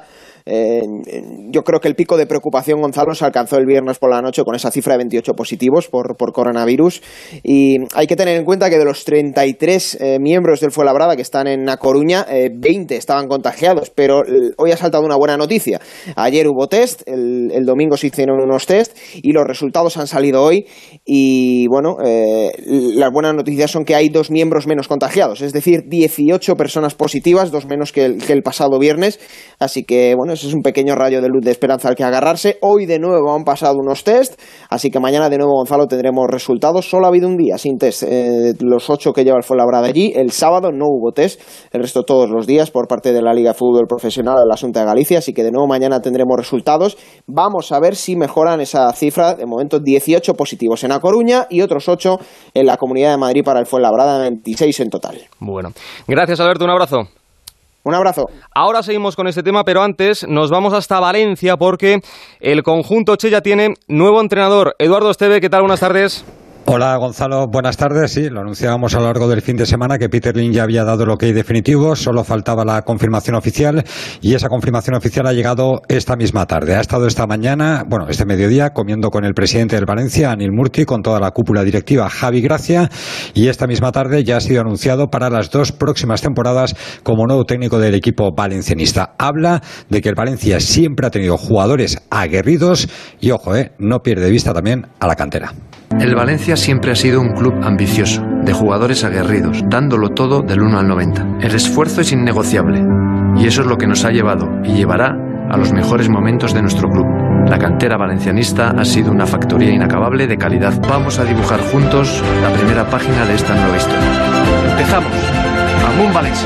Yo creo que el pico de preocupación, Gonzalo, se alcanzó el viernes por la noche con esa cifra de 28 positivos por coronavirus, y hay que tener en cuenta que de los 33 miembros del Fuenlabrada que están en A Coruña, 20 estaban contagiados, pero hoy ha saltado una buena noticia. Ayer hubo test, el domingo se hicieron unos test y los resultados han salido hoy, y bueno, las buenas noticias son que hay 2 miembros menos contagiados, es decir, 18 personas positivas, 2 menos que el pasado viernes, así que bueno, ese es un pequeño rayo de luz de esperanza al que agarrarse. Hoy de nuevo han pasado unos test, así que mañana de nuevo, Gonzalo, tendremos resultados. Solo ha habido un día sin test, los 8 que lleva el Fuenlabrada allí. El sábado no hubo test, el resto todos los días por parte de la Liga de Fútbol Profesional de la Xunta de Galicia, así que de nuevo mañana tendremos resultados. Vamos a ver si mejoran esa cifra. De momento 18 positivos en A Coruña y otros 8 en la Comunidad de Madrid para el Fuenlabrada, 26 en total. Bueno, gracias, Alberto, un abrazo. Un abrazo. Ahora seguimos con este tema, pero antes nos vamos hasta Valencia porque el conjunto Che ya tiene nuevo entrenador. Eduardo Esteve, ¿qué tal? Buenas tardes. Hola Gonzalo, buenas tardes. Sí, lo anunciábamos a lo largo del fin de semana que Peter Lim ya había dado el ok definitivo, solo faltaba la confirmación oficial y esa confirmación oficial ha llegado esta misma tarde. Ha estado esta mañana, este mediodía, comiendo con el presidente del Valencia, Anil Murti, con toda la cúpula directiva, Javi Gracia, y esta misma tarde ya ha sido anunciado para las 2 próximas temporadas como nuevo técnico del equipo valencianista. Habla de que el Valencia siempre ha tenido jugadores aguerridos y, ojo, no pierde de vista también a la cantera. El Valencia siempre ha sido un club ambicioso, de jugadores aguerridos, dándolo todo del 1 al 90. El esfuerzo es innegociable, y eso es lo que nos ha llevado y llevará a los mejores momentos de nuestro club. La cantera valencianista ha sido una factoría inacabable de calidad. Vamos a dibujar juntos la primera página de esta nueva historia. Empezamos. Amun Valencia.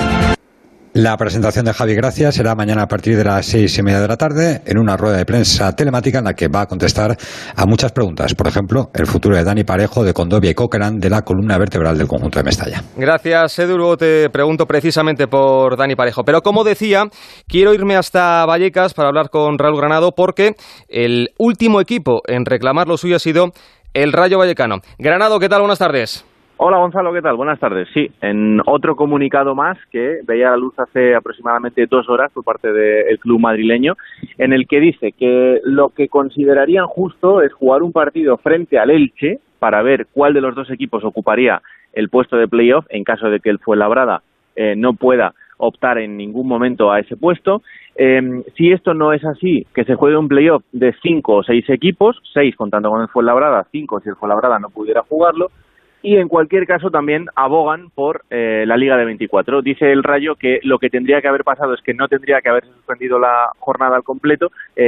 La presentación de Javi Gracia será mañana a partir de las 6:30 de la tarde en una rueda de prensa telemática en la que va a contestar a muchas preguntas. Por ejemplo, el futuro de Dani Parejo, de Condovia y Coquelin, de la columna vertebral del conjunto de Mestalla. Gracias, Edu. Luego te pregunto precisamente por Dani Parejo. Pero como decía, quiero irme hasta Vallecas para hablar con Raúl Granado porque el último equipo en reclamar lo suyo ha sido el Rayo Vallecano. Granado, ¿qué tal? Buenas tardes. Hola Gonzalo, ¿qué tal? Buenas tardes. Sí, en otro comunicado más que veía la luz hace aproximadamente 2 horas por parte del club madrileño, en el que dice que lo que considerarían justo es jugar un partido frente al Elche para ver cuál de los 2 equipos ocuparía el puesto de playoff en caso de que el Fuenlabrada no pueda optar en ningún momento a ese puesto. Si esto no es así, que se juegue un playoff de 5 o 6 equipos, 6 contando con el Fuenlabrada, 5 si el Fuenlabrada no pudiera jugarlo. Y en cualquier caso también abogan por la Liga de 24. Dice el Rayo que lo que tendría que haber pasado es que no tendría que haberse suspendido la jornada al completo,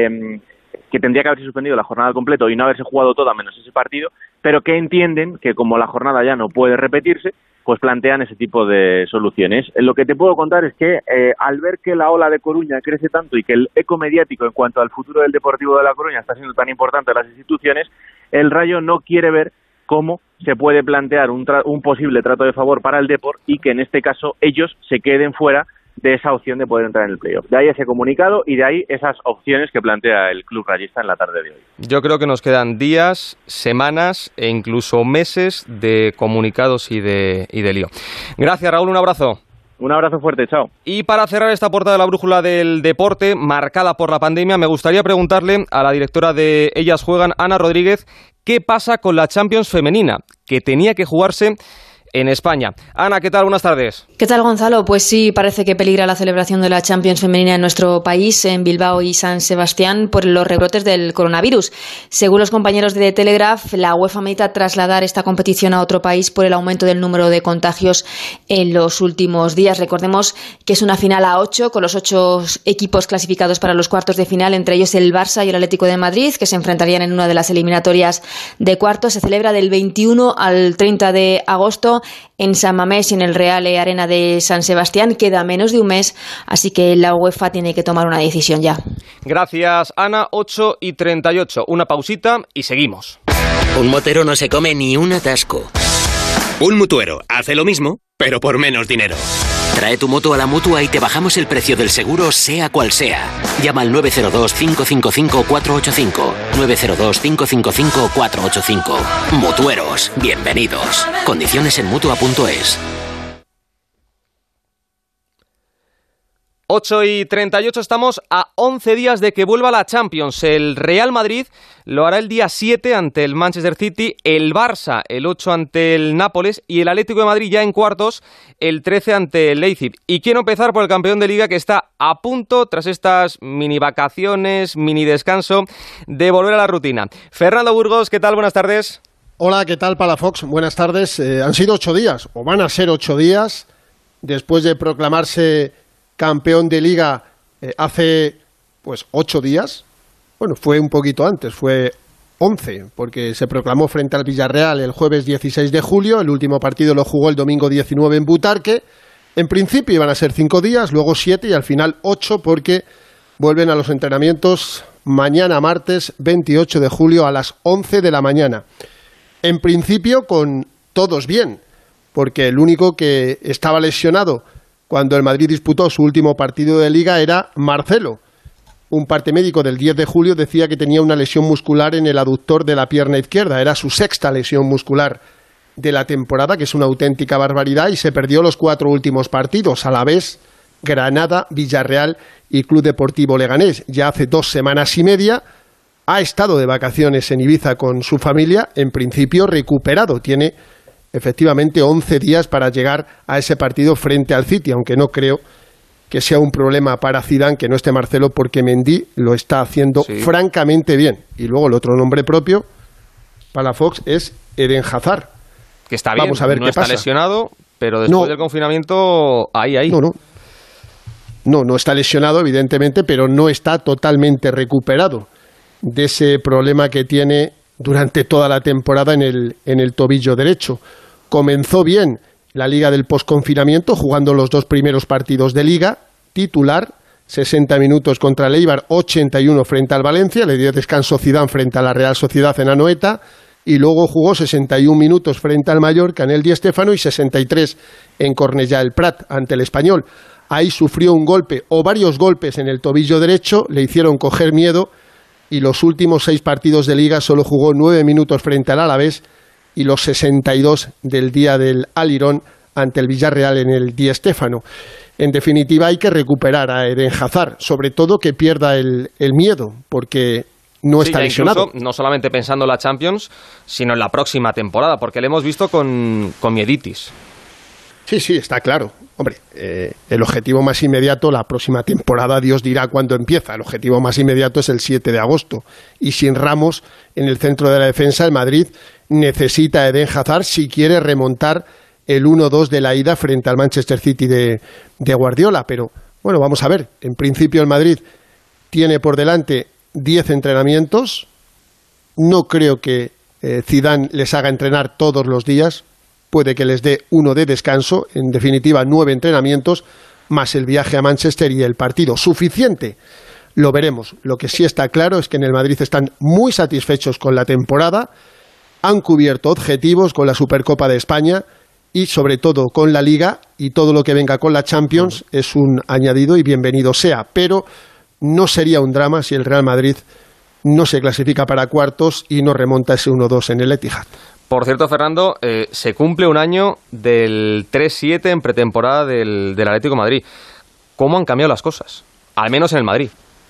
que tendría que haberse suspendido la jornada al completo y no haberse jugado toda menos ese partido, pero que entienden que como la jornada ya no puede repetirse, pues plantean ese tipo de soluciones. Lo que te puedo contar es que al ver que la ola de Coruña crece tanto y que el eco mediático en cuanto al futuro del Deportivo de La Coruña está siendo tan importante en las instituciones, el Rayo no quiere ver cómo se puede plantear un posible trato de favor para el Depor y que en este caso ellos se queden fuera de esa opción de poder entrar en el playoff. De ahí ese comunicado y de ahí esas opciones que plantea el club rayista en la tarde de hoy. Yo creo que nos quedan días, semanas e incluso meses de comunicados y de lío. Gracias, Raúl, un abrazo. Un abrazo fuerte, chao. Y para cerrar esta portada de la brújula del deporte, marcada por la pandemia, me gustaría preguntarle a la directora de Ellas Juegan, Ana Rodríguez, ¿qué pasa con la Champions femenina? Que tenía que jugarse en España. Ana, ¿qué tal? Buenas tardes. ¿Qué tal, Gonzalo? Pues sí, parece que peligra la celebración de la Champions femenina en nuestro país, en Bilbao y San Sebastián, por los rebrotes del coronavirus. Según los compañeros de Telegraph, la UEFA medita trasladar esta competición a otro país por el aumento del número de contagios en los últimos días. Recordemos que es una final a 8, con los 8 equipos clasificados para los cuartos de final, entre ellos el Barça y el Atlético de Madrid, que se enfrentarían en una de las eliminatorias de cuartos. Se celebra del 21 al 30 de agosto en San Mamés y en el Real Arena de San Sebastián. Queda menos de un mes, así que la UEFA tiene que tomar una decisión ya. Gracias, Ana. 8:38. Una pausita y seguimos. Un motero no se come ni un atasco. Un mutuero hace lo mismo, pero por menos dinero. Trae tu moto a la Mutua y te bajamos el precio del seguro, sea cual sea. Llama al 902-555-485. 902-555-485. Mutueros, bienvenidos. Condiciones en Mutua.es. 8:38, estamos a 11 días de que vuelva la Champions. El Real Madrid lo hará el día 7 ante el Manchester City, el Barça el 8 ante el Nápoles y el Atlético de Madrid ya en cuartos el 13 ante el Leipzig. Y quiero empezar por el campeón de Liga que está a punto, tras estas mini vacaciones, mini descanso, de volver a la rutina. Fernando Burgos, ¿qué tal? Buenas tardes. Hola, ¿qué tal, Palafox? Buenas tardes. Han sido 8 días, o van a ser 8 días, después de proclamarse campeón de Liga hace 8 días. Bueno, fue un poquito antes, fue 11, porque se proclamó frente al Villarreal el jueves 16 de julio, el último partido lo jugó el domingo 19 en Butarque. En principio iban a ser 5 días, luego 7 y al final 8, porque vuelven a los entrenamientos mañana martes 28 de julio a las 11 de la mañana. En principio con todos bien, porque el único que estaba lesionado cuando el Madrid disputó su último partido de Liga era Marcelo. Un parte médico del 10 de julio decía que tenía una lesión muscular en el aductor de la pierna izquierda. Era su 6ª lesión muscular de la temporada, que es una auténtica barbaridad, y se perdió los 4 últimos partidos, Alavés, Granada, Villarreal y Club Deportivo Leganés. Ya hace 2 semanas y media ha estado de vacaciones en Ibiza con su familia, en principio recuperado. Tiene efectivamente 11 días para llegar a ese partido frente al City, aunque no creo que sea un problema para Zidane que no esté Marcelo, porque Mendy lo está haciendo francamente bien. Y luego el otro nombre propio para Fox es Eden Hazard. Que está bien, vamos a ver no qué está pasa. lesionado, pero después del confinamiento, ahí. No está lesionado, evidentemente, pero no está totalmente recuperado de ese problema que tiene durante toda la temporada en el tobillo derecho. Comenzó bien la Liga del posconfinamiento, jugando los 2 primeros partidos de Liga, titular, 60 minutos contra el Eibar, 81 frente al Valencia, le dio descanso Zidane frente a la Real Sociedad en Anoeta, y luego jugó 61 minutos frente al Mallorca en el Di Stéfano y 63 en Cornellà el Prat ante el Español. Ahí sufrió un golpe o varios golpes en el tobillo derecho, le hicieron coger miedo, y los últimos 6 partidos de Liga solo jugó 9 minutos frente al Alavés y los 62 del día del Alirón ante el Villarreal en el Di Stéfano. En definitiva, hay que recuperar a Eden Hazard, sobre todo que pierda el miedo, porque no está lesionado. Incluso, no solamente pensando en la Champions, sino en la próxima temporada, porque le hemos visto con mieditis. Sí, está claro. Hombre, el objetivo más inmediato, la próxima temporada, Dios dirá cuándo empieza. El objetivo más inmediato es el 7 de agosto. Y sin Ramos en el centro de la defensa, el Madrid necesita a Eden Hazard si quiere remontar el 1-2 de la ida frente al Manchester City de Guardiola. Pero, bueno, vamos a ver. En principio el Madrid tiene por delante 10 entrenamientos. No creo que Zidane les haga entrenar todos los días. Puede que les dé 1 de descanso, en definitiva 9 entrenamientos, más el viaje a Manchester y el partido. ¿Suficiente? Lo veremos. Lo que sí está claro es que en el Madrid están muy satisfechos con la temporada, han cubierto objetivos con la Supercopa de España y sobre todo con la Liga, y todo lo que venga con la Champions es un añadido y bienvenido sea. Pero no sería un drama si el Real Madrid no se clasifica para cuartos y no remonta ese 1-2 en el Etihad. Por cierto, Fernando, se cumple un año del 3-7 en pretemporada del Atlético de Madrid. ¿Cómo han cambiado las cosas? Al menos en el Madrid.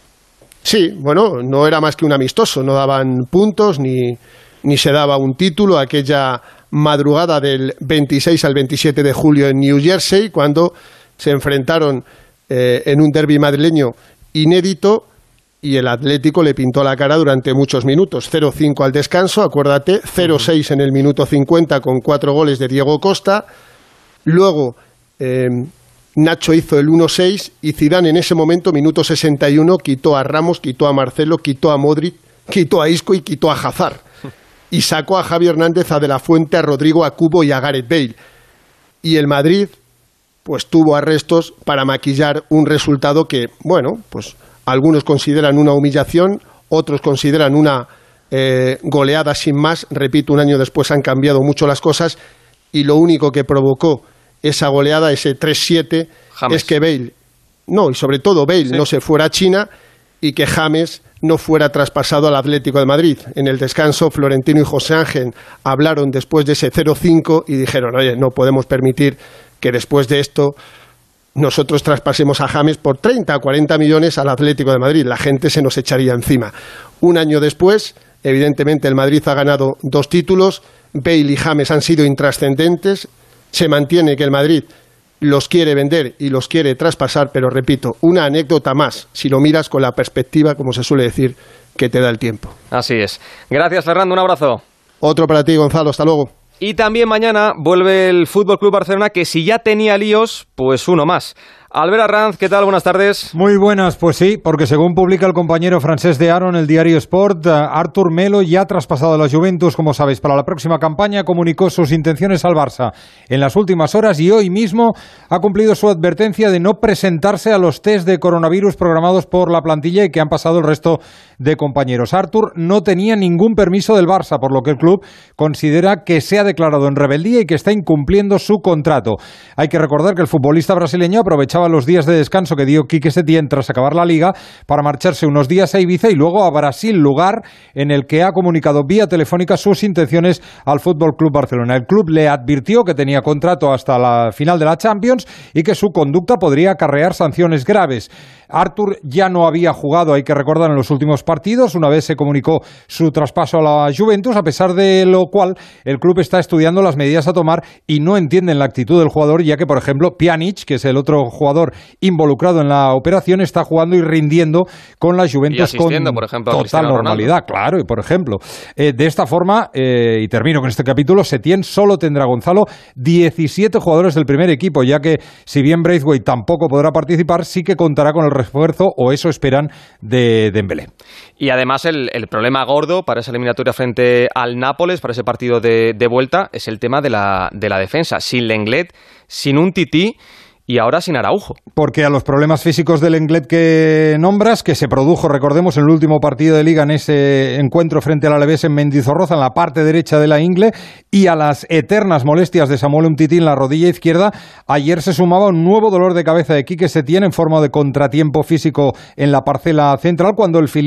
Sí, bueno, no era más que un amistoso. No daban puntos ni se daba un título. Aquella madrugada del 26 al 27 de julio en New Jersey, cuando se enfrentaron en un derbi madrileño inédito, y el Atlético le pintó la cara durante muchos minutos. 0-5 al descanso, acuérdate, 0-6 en el minuto 50 con 4 goles de Diego Costa. Luego Nacho hizo el 1-6 y Zidane en ese momento, minuto 61, quitó a Ramos, quitó a Marcelo, quitó a Modric, quitó a Isco y quitó a Hazard. Y sacó a Javi Hernández, a De la Fuente, a Rodrigo, a Cubo y a Gareth Bale. Y el Madrid pues tuvo arrestos para maquillar un resultado que, bueno, pues algunos consideran una humillación, otros consideran una goleada sin más. Repito, un año después han cambiado mucho las cosas y lo único que provocó esa goleada, ese 3-7, es que Bale, y sobre todo Bale, no se fuera a China y que James no fuera traspasado al Atlético de Madrid. En el descanso, Florentino y José Ángel hablaron después de ese 0-5 y dijeron, oye, no podemos permitir que después de esto nosotros traspasemos a James por 30 o 40 millones al Atlético de Madrid. La gente se nos echaría encima. Un año después, evidentemente el Madrid ha ganado 2 títulos, Bale y James han sido intrascendentes, se mantiene que el Madrid los quiere vender y los quiere traspasar, pero repito, una anécdota más, si lo miras con la perspectiva, como se suele decir, que te da el tiempo. Así es. Gracias, Fernando, un abrazo. Otro para ti, Gonzalo, hasta luego. Y también mañana vuelve el Fútbol Club Barcelona, que si ya tenía líos, pues uno más. Albert Arranz, ¿qué tal? Buenas tardes. Muy buenas, pues sí, porque según publica el compañero francés de Aaron, el diario Sport, Artur Melo ya ha traspasado a la Juventus, como sabéis, para la próxima campaña. Comunicó sus intenciones al Barça en las últimas horas y hoy mismo ha cumplido su advertencia de no presentarse a los test de coronavirus programados por la plantilla y que han pasado el resto de compañeros. Artur no tenía ningún permiso del Barça, por lo que el club considera que se ha declarado en rebeldía y que está incumpliendo su contrato. Hay que recordar que el futbolista brasileño aprovechaba los días de descanso que dio Quique Setién tras acabar la Liga para marcharse unos días a Ibiza y luego a Brasil, lugar en el que ha comunicado vía telefónica sus intenciones al Fútbol Club Barcelona. El club le advirtió que tenía contrato hasta la final de la Champions y que su conducta podría acarrear sanciones graves. Artur ya no había jugado, hay que recordar, en los últimos partidos, una vez se comunicó su traspaso a la Juventus, a pesar de lo cual el club está estudiando las medidas a tomar y no entienden la actitud del jugador, ya que, por ejemplo, Pjanic, que es el otro jugador involucrado en la operación, está jugando y rindiendo con la Juventus con por ejemplo, total normalidad, claro, y por ejemplo. De esta forma, y termino con este capítulo, Setién solo tendrá, Gonzalo, 17 jugadores del primer equipo, ya que si bien Braithwaite tampoco podrá participar, sí que contará con el refuerzo, o eso esperan, de Dembélé. Y además el problema gordo para esa eliminatoria frente al Nápoles, para ese partido de vuelta, es el tema de la defensa. Sin Lenglet, sin un Tití y ahora sin Araujo. Porque a los problemas físicos del Lenglet que nombras, que se produjo, recordemos, en el último partido de Liga, en ese encuentro frente al Alavés en Mendizorroza, en la parte derecha de la ingle, y a las eternas molestias de Samuel Umtiti en la rodilla izquierda, ayer se sumaba un nuevo dolor de cabeza de Quique Setién en forma de contratiempo físico en la parcela central, cuando el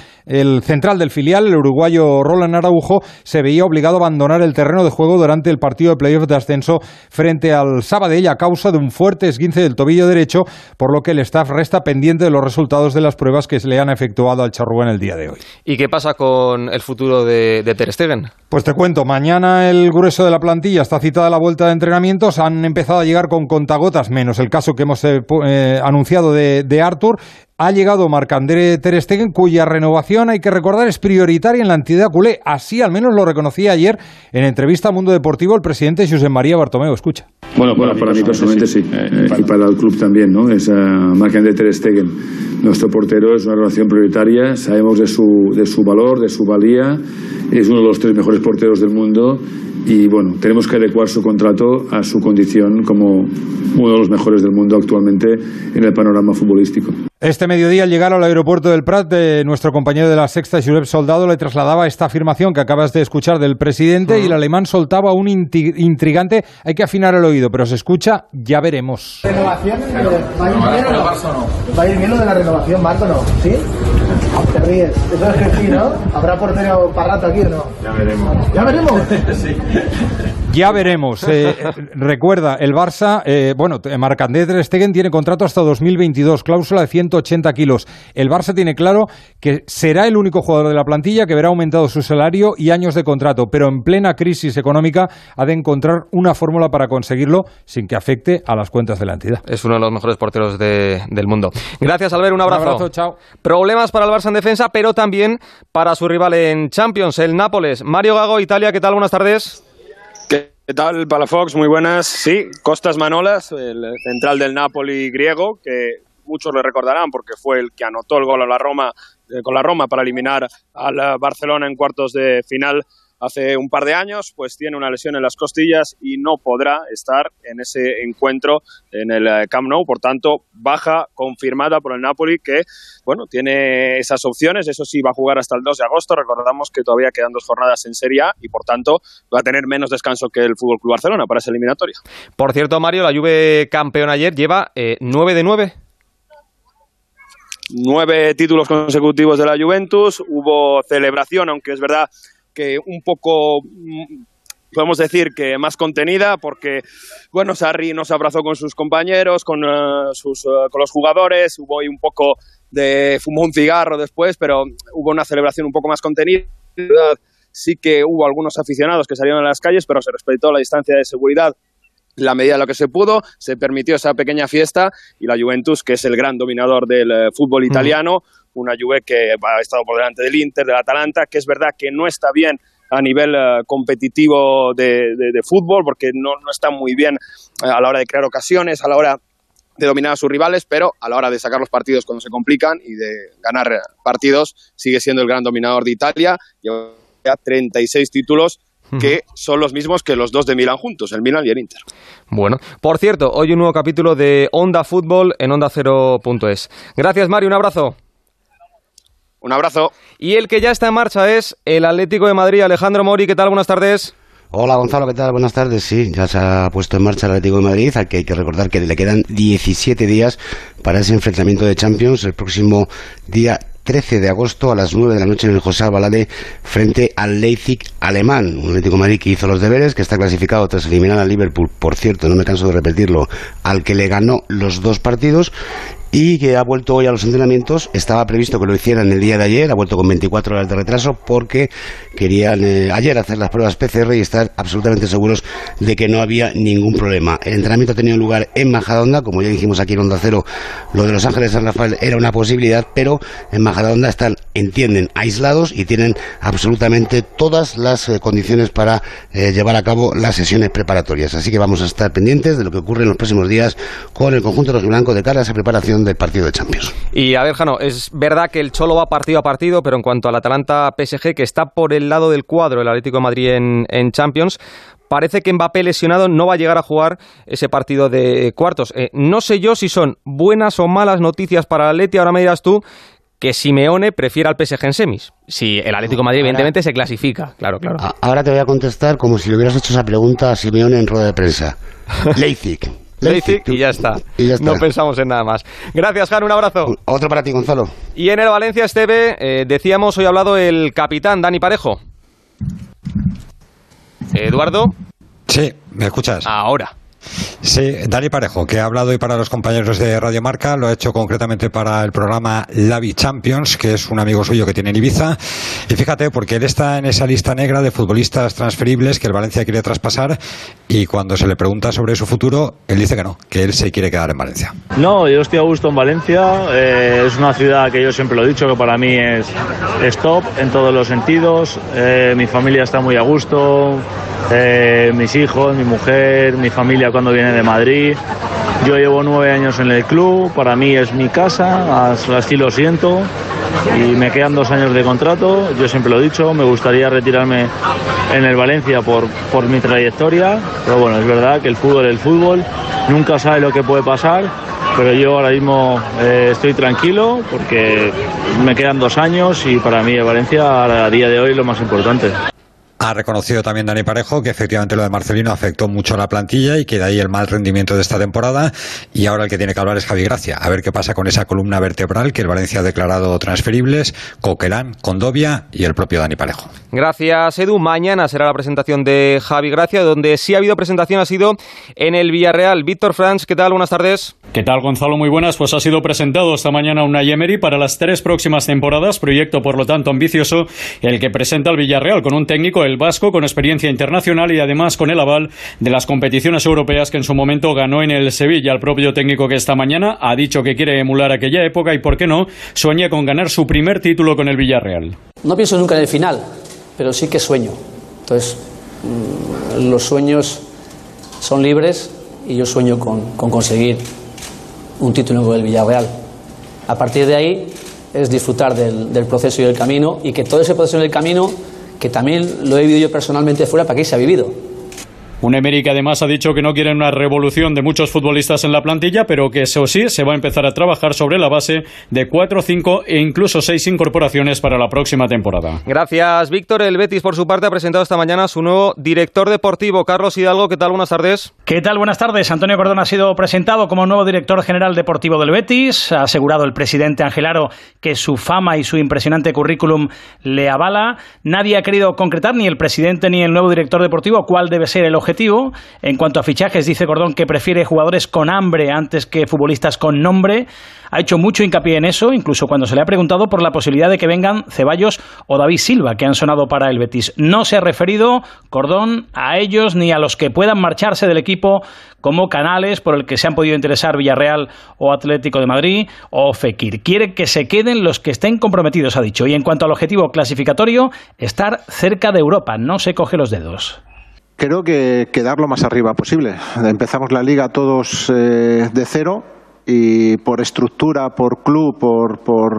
central del filial, el uruguayo Roland Araujo, se veía obligado a abandonar el terreno de juego durante el partido de playoff de ascenso frente al Sabadell a causa de un fuerte esguince del tobillo derecho, por lo que el staff resta pendiente de los resultados de las pruebas que se le han efectuado al charrúa en el día de hoy. ¿Y qué pasa con el futuro de Ter Stegen? Pues te cuento, mañana el grueso de la plantilla está citada a la vuelta de entrenamientos, han empezado a llegar con contagotas, menos el caso que hemos anunciado de Artur. Ha llegado Marc-André Ter Stegen, cuya renovación, hay que recordar, es prioritaria en la entidad culé. Así al menos lo reconocía ayer en entrevista a Mundo Deportivo el presidente Josep María Bartomeu. Escucha. Bueno, para mí personalmente sí, y para el club también, ¿no? Es Marc-André Ter Stegen, nuestro portero, es una relación prioritaria, sabemos de su valor, de su valía, es uno de los 3 mejores porteros del mundo y bueno, tenemos que adecuar su contrato a su condición como uno de los mejores del mundo actualmente en el panorama futbolístico. Este mediodía, al llegar al aeropuerto del Prat, nuestro compañero de La Sexta, Josep Soldado, le trasladaba esta afirmación que acabas de escuchar del presidente y el alemán soltaba un intrigante, hay que afinar el oído, pero se escucha, ya veremos. ¿Renovación? ¿Va a ir bien o no? ¿Va a ir bien lo de la renovación, Marco, no? ¿Sí? Te ríes. Eso es que sí, ¿no? ¿Habrá portero para rato aquí o no? Ya veremos. ¿Ya veremos? Sí. Ya veremos. Recuerda, el Barça, Marc-André Ter Stegen tiene contrato hasta 2022, cláusula de 180 kilos. El Barça tiene claro que será el único jugador de la plantilla que verá aumentado su salario y años de contrato, pero en plena crisis económica ha de encontrar una fórmula para conseguirlo sin que afecte a las cuentas de la entidad. Es uno de los mejores porteros del mundo. Gracias, Albert, un abrazo. Un abrazo, chao. Problemas para el Barça en defensa, pero también para su rival en Champions, el Nápoles. Mario Gago, Italia, ¿qué tal? Buenas tardes. ¿Qué tal, Palafox? Muy buenas. Sí, Kostas Manolas, el central del Napoli griego, que muchos le recordarán porque fue el que anotó el gol a con la Roma para eliminar al Barcelona en cuartos de final hace un par de años, pues tiene una lesión en las costillas y no podrá estar en ese encuentro en el Camp Nou. Por tanto, baja confirmada por el Napoli, que bueno, tiene esas opciones. Eso sí, va a jugar hasta el 2 de agosto. Recordamos que todavía quedan 2 jornadas en Serie A y por tanto va a tener menos descanso que el FC Barcelona para esa eliminatoria. Por cierto, Mario, la Juve campeón ayer lleva 9 de 9. 9 títulos consecutivos de la Juventus. Hubo celebración, aunque es verdad que un poco podemos decir que más contenida, porque bueno, Sarri nos abrazó con sus compañeros, con los jugadores, hubo ahí un poco fumó un cigarro después, pero hubo una celebración un poco más contenida. Sí que hubo algunos aficionados que salieron a las calles, pero se respetó la distancia de seguridad en la medida de lo que se pudo, se permitió esa pequeña fiesta, y la Juventus, que es el gran dominador del fútbol italiano, una Juve que ha estado por delante del Inter, del Atalanta, que es verdad que no está bien a nivel competitivo de fútbol, porque no está muy bien a la hora de crear ocasiones, a la hora de dominar a sus rivales, pero a la hora de sacar los partidos cuando se complican y de ganar partidos, sigue siendo el gran dominador de Italia. Lleva 36 títulos, que son los mismos que los dos de Milán juntos, el Milan y el Inter. Bueno, por cierto, hoy un nuevo capítulo de Onda Fútbol en OndaCero.es. Gracias, Mario, un abrazo. Un abrazo. Y el que ya está en marcha es el Atlético de Madrid. Alejandro Mori, ¿qué tal? Buenas tardes. Hola Gonzalo, ¿qué tal? Buenas tardes. Sí, ya se ha puesto en marcha el Atlético de Madrid, al que hay que recordar que le quedan 17 días para ese enfrentamiento de Champions el próximo día 13 de agosto a las 9 de la noche en el José Albalade frente al Leipzig alemán. Un Atlético de Madrid que hizo los deberes, que está clasificado tras eliminar al Liverpool, por cierto, no me canso de repetirlo, al que le ganó los 2 partidos, y que ha vuelto hoy a los entrenamientos. Estaba previsto que lo hicieran el día de ayer, ha vuelto con 24 horas de retraso porque querían ayer hacer las pruebas PCR y estar absolutamente seguros de que no había ningún problema. El entrenamiento ha tenido lugar en Majadahonda, como ya dijimos aquí en Onda Cero, lo de Los Ángeles San Rafael era una posibilidad, pero en Majadahonda entienden, aislados y tienen absolutamente todas las condiciones para llevar a cabo las sesiones preparatorias. Así que vamos a estar pendientes de lo que ocurre en los próximos días con el conjunto rojiblanco de cara a esa preparación del partido de Champions. Y a ver, Jano, es verdad que el Cholo va partido a partido, pero en cuanto al Atalanta-PSG, que está por el lado del cuadro el Atlético de Madrid en Champions, parece que Mbappé lesionado no va a llegar a jugar ese partido de cuartos. No sé yo si son buenas o malas noticias para el Atleti. Ahora me dirás tú que Simeone prefiere al PSG en semis. Si el Atlético de Madrid evidentemente se clasifica, claro. Ahora te voy a contestar como si le hubieras hecho esa pregunta a Simeone en rueda de prensa. Leipzig y ya está. No pensamos en nada más. Gracias, Jan, un abrazo. Otro para ti, Gonzalo. Y en el Valencia, Esteve, decíamos, hoy ha hablado el capitán Dani Parejo. Eduardo. Sí, ¿me escuchas? Ahora. Sí, Dani Parejo, que ha hablado hoy para los compañeros de Radio Marca, lo ha hecho concretamente para el programa Lavi Champions, que es un amigo suyo que tiene en Ibiza. Y fíjate, porque él está en esa lista negra de futbolistas transferibles que el Valencia quiere traspasar, y cuando se le pregunta sobre su futuro, él dice que no, que él se quiere quedar en Valencia. No, yo estoy a gusto en Valencia, es una ciudad que yo siempre lo he dicho, que para mí es top en todos los sentidos, mi familia está muy a gusto, mis hijos, mi mujer, mi familia cuando viene de Madrid. Yo llevo 9 años en el club, para mí es mi casa, así lo siento, y me quedan 2 años de contrato. Yo siempre lo he dicho, me gustaría retirarme en el Valencia por mi trayectoria, pero bueno, es verdad que el fútbol, nunca sabe lo que puede pasar, pero yo ahora mismo estoy tranquilo porque me quedan 2 años y para mí el Valencia a día de hoy es lo más importante. Ha reconocido también Dani Parejo que efectivamente lo de Marcelino afectó mucho a la plantilla y que de ahí el mal rendimiento de esta temporada, y ahora el que tiene que hablar es Javi Gracia, a ver qué pasa con esa columna vertebral que el Valencia ha declarado transferibles: Coquelán, Condovia y el propio Dani Parejo. Gracias, Edu. Mañana será la presentación de Javi Gracia. Donde sí ha habido presentación ha sido en el Villarreal. Víctor Franch, ¿qué tal? Buenas tardes. ¿Qué tal, Gonzalo? Muy buenas. Pues ha sido presentado esta mañana Unai Emery para las 3 próximas temporadas, proyecto por lo tanto ambicioso, el que presenta el Villarreal, con un técnico, el vasco, con experiencia internacional y además con el aval de las competiciones europeas que en su momento ganó en el Sevilla. El propio técnico, que esta mañana ha dicho que quiere emular aquella época y, ¿por qué no?, sueña con ganar su primer título con el Villarreal. No pienso nunca en el final, pero sí que sueño. Entonces, los sueños son libres y yo sueño con conseguir un título con el Villarreal. A partir de ahí es disfrutar del proceso y del camino, y que todo ese proceso y el camino, que también lo he vivido yo personalmente fuera, para qué se ha vivido. Un Emery que además ha dicho que no quiere una revolución de muchos futbolistas en la plantilla, pero que eso sí, se va a empezar a trabajar sobre la base de 4, 5 e incluso 6 incorporaciones para la próxima temporada. Gracias, Víctor. El Betis, por su parte, ha presentado esta mañana a su nuevo director deportivo, Carlos Hidalgo. ¿Qué tal? Buenas tardes. ¿Qué tal? Buenas tardes. Antonio Cordón ha sido presentado como nuevo director general deportivo del Betis. Ha asegurado el presidente Ángel Aro que su fama y su impresionante currículum le avala. Nadie ha querido concretar, ni el presidente ni el nuevo director deportivo, cuál debe ser el objetivo. En cuanto a fichajes, dice Cordón que prefiere jugadores con hambre antes que futbolistas con nombre. Ha hecho mucho hincapié en eso, incluso cuando se le ha preguntado por la posibilidad de que vengan Ceballos o David Silva, que han sonado para el Betis. No se ha referido Cordón a ellos ni a los que puedan marcharse del equipo como Canales, por el que se han podido interesar Villarreal o Atlético de Madrid o Fekir. Quiere que se queden los que estén comprometidos, ha dicho. Y en cuanto al objetivo clasificatorio, estar cerca de Europa. No se coge los dedos. Creo que quedar lo más arriba posible. Empezamos la liga todos de cero y por estructura, por club, por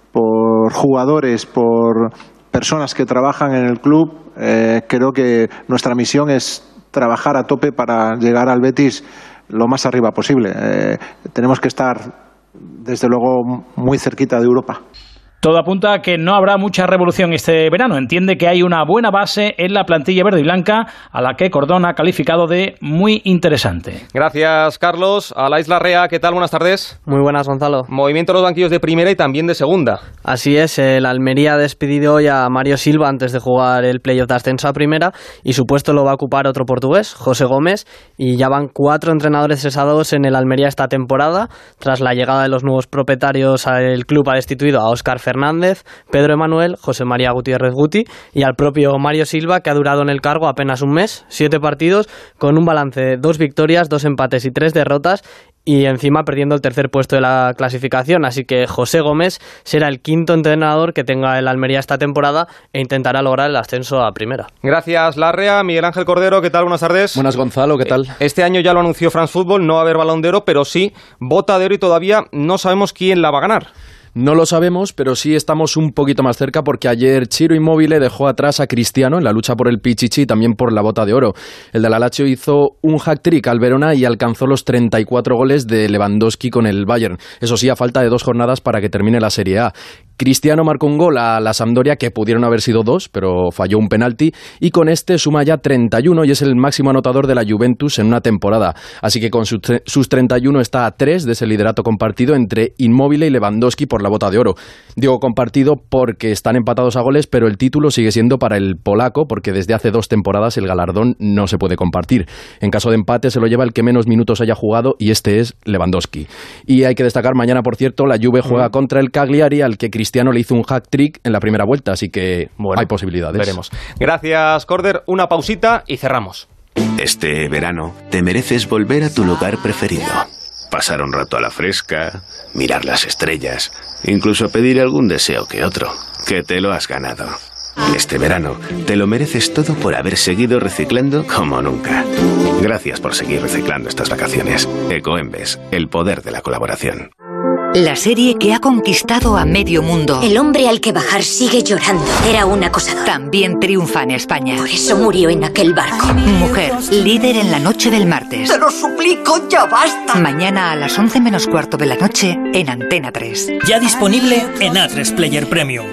jugadores, por personas que trabajan en el club, creo que nuestra misión es trabajar a tope para llegar al Betis lo más arriba posible. Tenemos que estar, desde luego, muy cerquita de Europa. Todo apunta a que no habrá mucha revolución este verano. Entiende que hay una buena base en la plantilla verde y blanca, a la que Cordón ha calificado de muy interesante. Gracias, Carlos. A la Isla Rea, ¿qué tal? Buenas tardes. Muy buenas, Gonzalo. Movimiento en los banquillos de primera y también de segunda. Así es, el Almería ha despedido hoy a Mario Silva antes de jugar el playoff de ascenso a primera y su puesto lo va a ocupar otro portugués, José Gómez, y ya van 4 entrenadores cesados en el Almería esta temporada. Tras la llegada de los nuevos propietarios, el club ha destituido a Óscar Fernández, Pedro Emanuel, José María Gutiérrez Guti y al propio Mario Silva, que ha durado en el cargo apenas un mes, 7 partidos, con un balance de 2 victorias, 2 empates y 3 derrotas, y encima perdiendo el tercer puesto de la clasificación. Así que José Gómez será el 5º entrenador que tenga el Almería esta temporada e intentará lograr el ascenso a primera. Gracias, Larrea. Miguel Ángel Cordero, ¿qué tal? Buenas tardes. Buenas, Gonzalo, ¿qué tal? Este año ya lo anunció France Football, no va a haber Balón de Oro, pero sí Bota de Oro, y todavía no sabemos quién la va a ganar. No lo sabemos, pero sí estamos un poquito más cerca porque ayer Ciro Immobile dejó atrás a Cristiano en la lucha por el Pichichi y también por la Bota de Oro. El de la Lazio hizo un hat-trick al Verona y alcanzó los 34 goles de Lewandowski con el Bayern. Eso sí, a falta de 2 jornadas para que termine la Serie A. Cristiano marcó un gol a la Sampdoria, que pudieron haber sido 2, pero falló un penalti, y con este suma ya 31 y es el máximo anotador de la Juventus en una temporada. Así que con sus 31 está a 3 de ese liderato compartido entre Immobile y Lewandowski por la Bota de Oro. Digo compartido porque están empatados a goles, pero el título sigue siendo para el polaco, porque desde hace 2 temporadas el galardón no se puede compartir. En caso de empate se lo lleva el que menos minutos haya jugado, y este es Lewandowski. Y hay que destacar, mañana, por cierto, la Juve juega contra el Cagliari, al que Cristiano le hizo un hat-trick en la primera vuelta, así que bueno, hay posibilidades. Veremos. Gracias, Corder. Una pausita y cerramos. Este verano te mereces volver a tu lugar preferido. Pasar un rato a la fresca, mirar las estrellas, incluso pedir algún deseo que otro, que te lo has ganado. Este verano te lo mereces todo por haber seguido reciclando como nunca. Gracias por seguir reciclando estas vacaciones. Ecoembes, el poder de la colaboración. La serie que ha conquistado a medio mundo. El hombre al que Bajar sigue llorando era un acosador. También triunfa en España. Por eso murió en aquel barco. Mujer, líder en la noche del martes. ¡Te lo suplico, ya basta! Mañana a las 11 menos cuarto de la noche en Antena 3. Ya disponible en A3 Player Premium.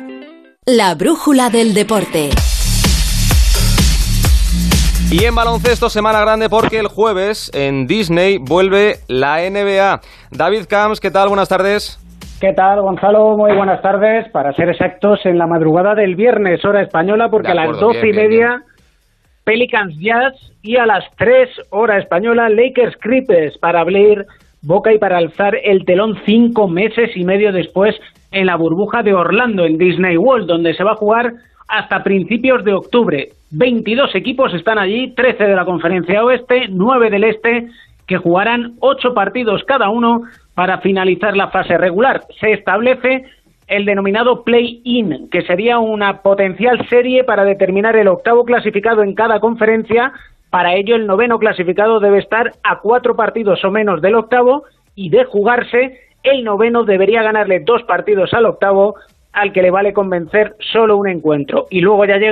La brújula del deporte. Y en baloncesto, semana grande porque el jueves en Disney vuelve la NBA. David Camps, ¿qué tal? Buenas tardes. ¿Qué tal, Gonzalo? Muy buenas tardes. Para ser exactos, en la madrugada del viernes, hora española, porque a las 12:30 Pelicans Jazz y a las 3, hora española, Lakers Clippers, para abrir boca y para alzar el telón 5 meses y medio después en la burbuja de Orlando, en Disney World, donde se va a jugar hasta principios de octubre. 22 equipos están allí, 13 de la Conferencia Oeste, 9 del Este, que jugarán 8 partidos cada uno para finalizar la fase regular. Se establece el denominado play-in, que sería una potencial serie para determinar el octavo clasificado en cada conferencia. Para ello, el noveno clasificado debe estar a 4 partidos o menos del octavo, y de jugarse, el noveno debería ganarle 2 partidos al octavo, al que le vale convencer solo un encuentro. Y luego ya llegan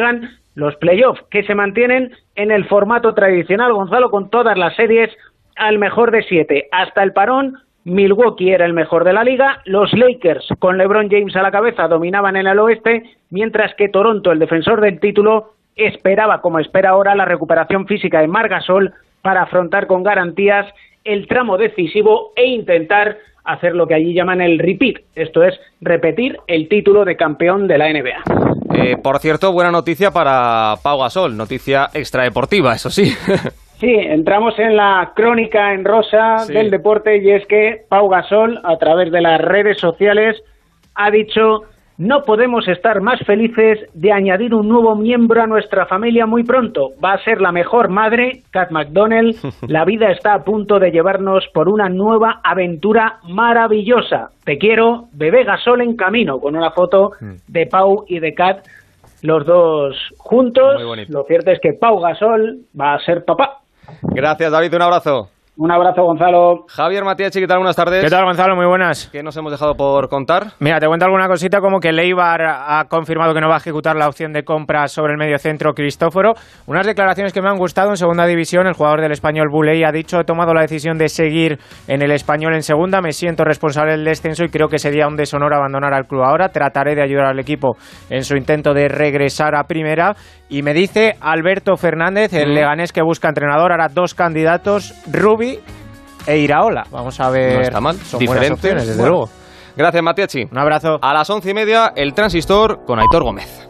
los playoffs, que se mantienen en el formato tradicional, Gonzalo, con todas las series al mejor de 7. Hasta el parón, Milwaukee era el mejor de la liga, los Lakers, con LeBron James a la cabeza, dominaban en el oeste, mientras que Toronto, el defensor del título, esperaba, como espera ahora, la recuperación física de Marc Gasol para afrontar con garantías el tramo decisivo e intentar hacer lo que allí llaman el repeat, esto es, repetir el título de campeón de la NBA. Por cierto, buena noticia para Pau Gasol, noticia extradeportiva, eso sí. Sí, entramos en la crónica en rosa del deporte, y es que Pau Gasol, a través de las redes sociales, ha dicho: no podemos estar más felices de añadir un nuevo miembro a nuestra familia muy pronto. Va a ser la mejor madre, Kat McDonnell. La vida está a punto de llevarnos por una nueva aventura maravillosa. Te quiero, bebé Gasol en camino, con una foto de Pau y de Kat, los dos juntos. Lo cierto es que Pau Gasol va a ser papá. Gracias, David, un abrazo. Un abrazo, Gonzalo. Javier Matiachi, ¿qué tal? Buenas tardes. ¿Qué tal, Gonzalo? Muy buenas. ¿Qué nos hemos dejado por contar? Mira, te cuento alguna cosita, como que el Eibar ha confirmado que no va a ejecutar la opción de compra sobre el mediocentro Cristóforo. Unas declaraciones que me han gustado en segunda división. El jugador del Español, Buley, ha dicho: he tomado la decisión de seguir en el Español en segunda, me siento responsable del descenso y creo que sería un deshonor abandonar al club ahora. Trataré de ayudar al equipo en su intento de regresar a primera. Y me dice Alberto Fernández, el leganés que busca entrenador, ahora dos candidatos, Rubi e Iraola. Vamos a ver. No está mal. Son diferentes, buenas opciones, desde bueno. luego. Gracias, Matiachi. Un abrazo. A las 11:30, el Transistor con Aitor Gómez.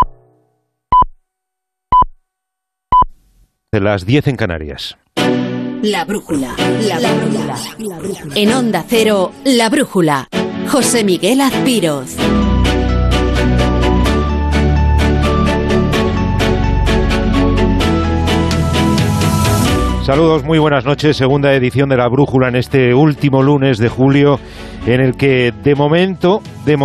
De las 10 en Canarias. La brújula. En Onda Cero, La Brújula. José Miguel Azpiroz. Saludos, muy buenas noches. Segunda edición de La Brújula en este último lunes de julio, en el que de momento,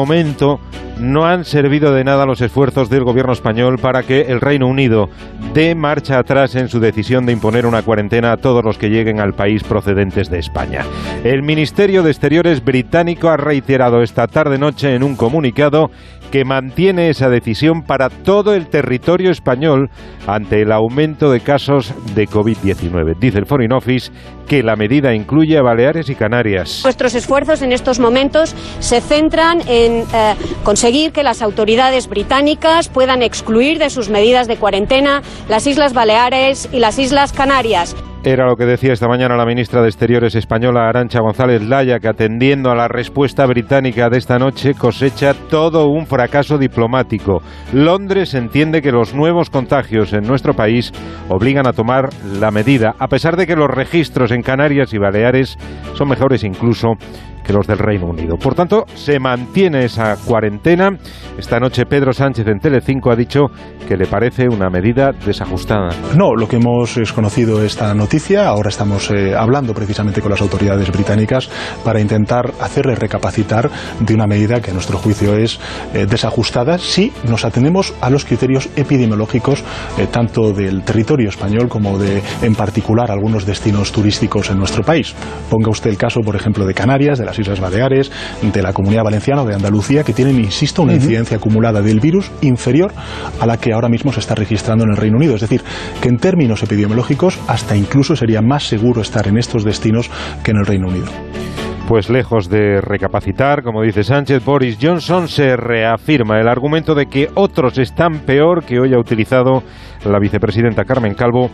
no han servido de nada los esfuerzos del gobierno español para que el Reino Unido dé marcha atrás en su decisión de imponer una cuarentena a todos los que lleguen al país procedentes de España. El Ministerio de Exteriores británico ha reiterado esta tarde-noche en un comunicado que mantiene esa decisión para todo el territorio español ante el aumento de casos de COVID-19. Dice el Foreign Office que la medida incluye a Baleares y Canarias. Nuestros esfuerzos en estos momentos se centran en conseguir que las autoridades británicas puedan excluir de sus medidas de cuarentena las Islas Baleares y las Islas Canarias. Era lo que decía esta mañana la ministra de Exteriores española, Arantxa González Laya, que atendiendo a la respuesta británica de esta noche cosecha todo un fracaso diplomático. Londres entiende que los nuevos contagios en nuestro país obligan a tomar la medida, a pesar de que los registros en Canarias y Baleares son mejores incluso que los del Reino Unido. Por tanto, se mantiene esa cuarentena. Esta noche Pedro Sánchez en Telecinco ha dicho que le parece una medida desajustada. No, lo que hemos conocido esta noticia, ahora estamos hablando precisamente con las autoridades británicas para intentar hacerles recapacitar de una medida que a nuestro juicio es desajustada si nos atenemos a los criterios epidemiológicos tanto del territorio español como de, en particular, algunos destinos turísticos en nuestro país. Ponga usted el caso, por ejemplo, de Canarias, de las Islas Baleares, de la Comunidad Valenciana o de Andalucía, que tienen, insisto, una incidencia acumulada del virus inferior a la que ahora mismo se está registrando en el Reino Unido. Es decir, que en términos epidemiológicos hasta incluso sería más seguro estar en estos destinos que en el Reino Unido. Pues lejos de recapacitar, como dice Sánchez, Boris Johnson se reafirma el argumento de que otros están peor, que hoy ha utilizado la vicepresidenta Carmen Calvo.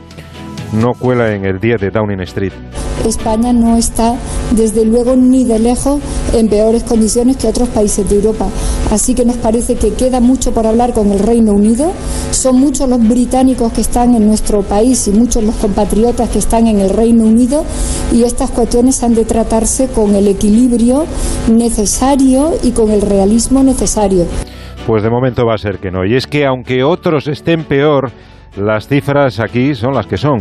No cuela en el día de Downing Street. España no está, desde luego, ni de lejos en peores condiciones que otros países de Europa. Así que nos parece que queda mucho por hablar con el Reino Unido. Son muchos los británicos que están en nuestro país y muchos los compatriotas que están en el Reino Unido, y estas cuestiones han de tratarse con el equilibrio necesario y con el realismo necesario. Pues de momento va a ser que no. Y es que aunque otros estén peor, las cifras aquí son las que son.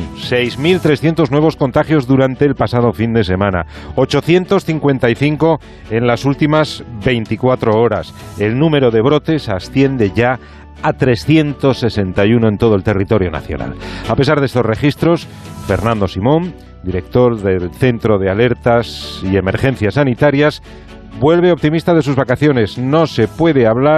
6.300 nuevos contagios durante el pasado fin de semana. 855 en las últimas 24 horas. El número de brotes asciende ya a 361 en todo el territorio nacional. A pesar de estos registros, Fernando Simón, director del Centro de Alertas y Emergencias Sanitarias, vuelve optimista de sus vacaciones. No se puede hablar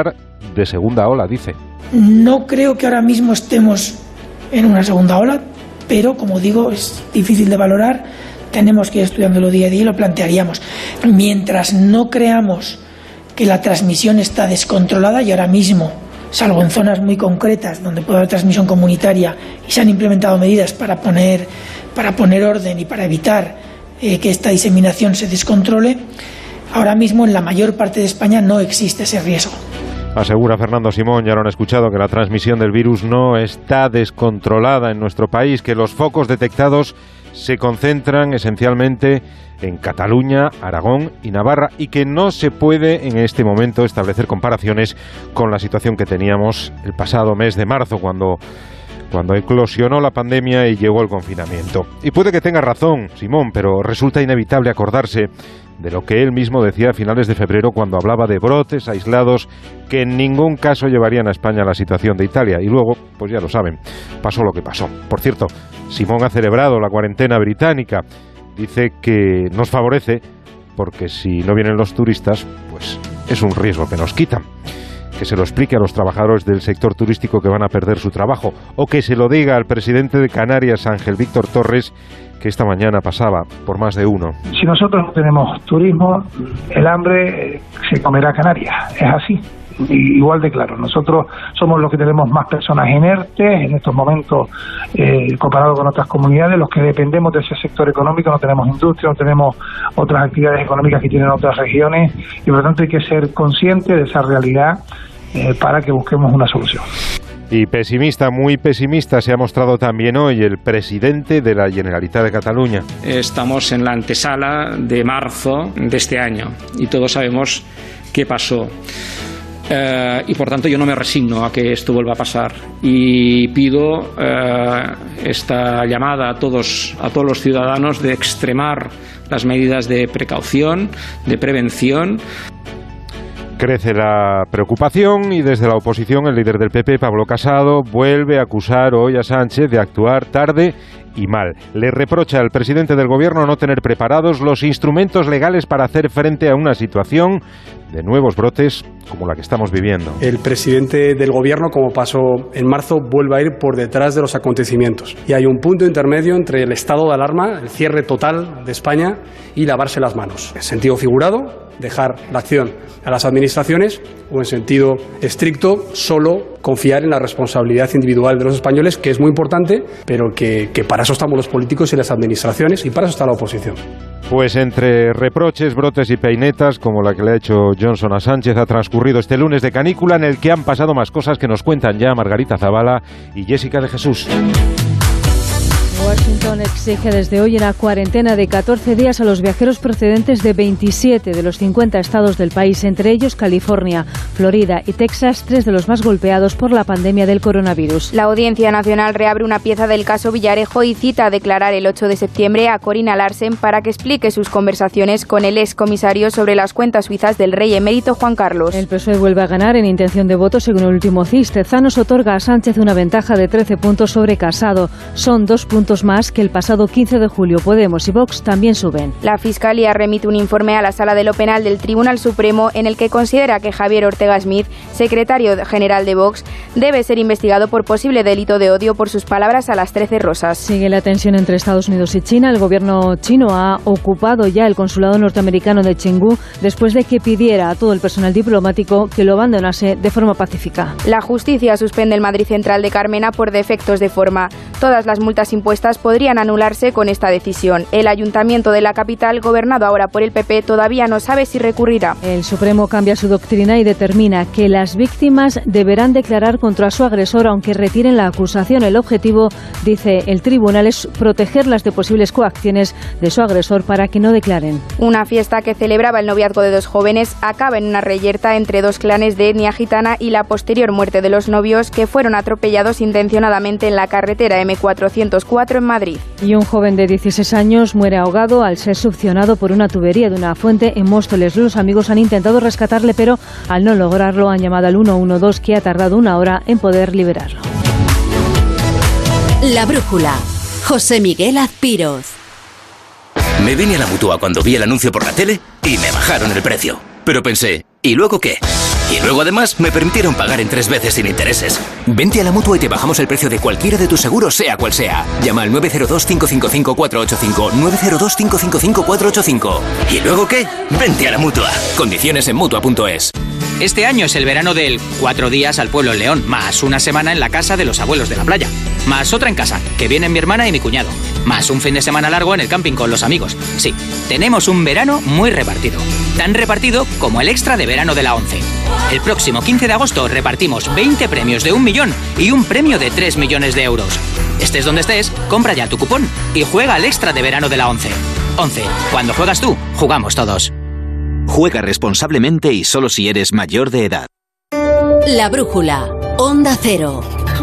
de segunda ola, dice. No creo que ahora mismo estemos en una segunda ola, pero como digo, es difícil de valorar, tenemos que ir estudiándolo día a día y lo plantearíamos. Mientras no creamos que la transmisión está descontrolada, y ahora mismo, salvo en zonas muy concretas donde puede haber transmisión comunitaria y se han implementado medidas para poner orden y para evitar que esta diseminación se descontrole, ahora mismo en la mayor parte de España no existe ese riesgo. Asegura Fernando Simón, ya lo han escuchado, que la transmisión del virus no está descontrolada en nuestro país, que los focos detectados se concentran esencialmente en Cataluña, Aragón y Navarra, y que no se puede en este momento establecer comparaciones con la situación que teníamos el pasado mes de marzo, cuando eclosionó la pandemia y llegó el confinamiento. Y puede que tenga razón, Simón, pero resulta inevitable acordarse de lo que él mismo decía a finales de febrero cuando hablaba de brotes aislados que en ningún caso llevarían a España a la situación de Italia. Y luego, pues ya lo saben, pasó lo que pasó. Por cierto, Simón ha celebrado la cuarentena británica. Dice que nos favorece porque si no vienen los turistas, pues es un riesgo que nos quitan. Que se lo explique a los trabajadores del sector turístico que van a perder su trabajo, o que se lo diga al presidente de Canarias, Ángel Víctor Torres, que esta mañana pasaba por más de uno. Si nosotros no tenemos turismo, el hambre se comerá Canarias, es así. Igual de claro, nosotros somos los que tenemos más personas inertes en estos momentos, comparado con otras comunidades, los que dependemos de ese sector económico, no tenemos industria, no tenemos otras actividades económicas que tienen otras regiones, y por lo tanto hay que ser conscientes de esa realidad para que busquemos una solución. Y pesimista, muy pesimista, se ha mostrado también hoy el presidente de la Generalitat de Cataluña. Estamos en la antesala de marzo de este año y todos sabemos qué pasó. Y por tanto yo no me resigno a que esto vuelva a pasar y pido esta llamada a todos los ciudadanos de extremar las medidas de precaución, de prevención. Crece la preocupación y desde la oposición el líder del PP, Pablo Casado, vuelve a acusar hoy a Sánchez de actuar tarde y mal. Le reprocha al presidente del gobierno no tener preparados los instrumentos legales para hacer frente a una situación de nuevos brotes como la que estamos viviendo. El presidente del gobierno, como pasó en marzo, vuelve a ir por detrás de los acontecimientos. Y hay un punto intermedio entre el estado de alarma, el cierre total de España, y lavarse las manos. En sentido figurado, dejar la acción a las administraciones, o en sentido estricto, solo confiar en la responsabilidad individual de los españoles, que es muy importante, pero que para eso estamos los políticos y las administraciones, y para eso está la oposición. Pues entre reproches, brotes y peinetas, como la que le ha hecho Johnson a Sánchez, ha transcurrido este lunes de canícula en el que han pasado más cosas que nos cuentan ya Margarita Zavala y Jessica de Jesús. Washington exige desde hoy una cuarentena de 14 días a los viajeros procedentes de 27 de los 50 estados del país, entre ellos California, Florida y Texas, 3 de los más golpeados por la pandemia del coronavirus. La Audiencia Nacional reabre una pieza del caso Villarejo y cita a declarar el 8 de septiembre a Corina Larsen para que explique sus conversaciones con el excomisario sobre las cuentas suizas del rey emérito Juan Carlos. El PSOE vuelve a ganar en intención de voto según el último CIS. Tezanos otorga a Sánchez una ventaja de 13 puntos sobre Casado. Son 2 puntos más que el pasado 15 de julio. Podemos y Vox también suben. La Fiscalía remite un informe a la Sala de lo Penal del Tribunal Supremo en el que considera que Javier Ortega Smith, secretario general de Vox, debe ser investigado por posible delito de odio por sus palabras a las 13 Rosas. Sigue la tensión entre Estados Unidos y China. El gobierno chino ha ocupado ya el consulado norteamericano de Chengdu después de que pidiera a todo el personal diplomático que lo abandonase de forma pacífica. La justicia suspende el Madrid Central de Carmena por defectos de forma. Todas las multas impuestas podrían anularse con esta decisión. El ayuntamiento de la capital, gobernado ahora por el PP, todavía no sabe si recurrirá. El Supremo cambia su doctrina y determina que las víctimas deberán declarar contra su agresor aunque retiren la acusación. El objetivo, dice el tribunal, es protegerlas de posibles coacciones de su agresor para que no declaren. Una fiesta que celebraba el noviazgo de 2 jóvenes acaba en una reyerta entre 2 clanes de etnia gitana y la posterior muerte de los novios, que fueron atropellados intencionadamente en la carretera M404 en Madrid. Y un joven de 16 años muere ahogado al ser succionado por una tubería de una fuente en Móstoles. Los amigos han intentado rescatarle, pero al no lograrlo han llamado al 112, que ha tardado 1 hora en poder liberarlo. La brújula. José Miguel Azpiroz. Me vine a la Mutua cuando vi el anuncio por la tele y me bajaron el precio. Pero pensé, ¿y luego qué? Y luego además me permitieron pagar en 3 veces sin intereses. Vente a la Mutua y te bajamos el precio de cualquiera de tus seguros, sea cual sea. Llama al 902-555-485, 902-555-485. ¿Y luego qué? Vente a la Mutua. Condiciones en Mutua.es. Este año es el verano del 4 días al pueblo en León, más una semana en la casa de los abuelos de la playa, más otra en casa, que vienen mi hermana y mi cuñado, más un fin de semana largo en el camping con los amigos. Sí, tenemos un verano muy repartido, tan repartido como el extra de verano de la ONCE. El próximo 15 de agosto repartimos 20 premios de 1 millón y un premio de 3 millones de euros. Estés donde estés, compra ya tu cupón y juega al extra de verano de la ONCE. ONCE, cuando juegas tú, jugamos todos. Juega responsablemente y solo si eres mayor de edad. La brújula. Onda Cero.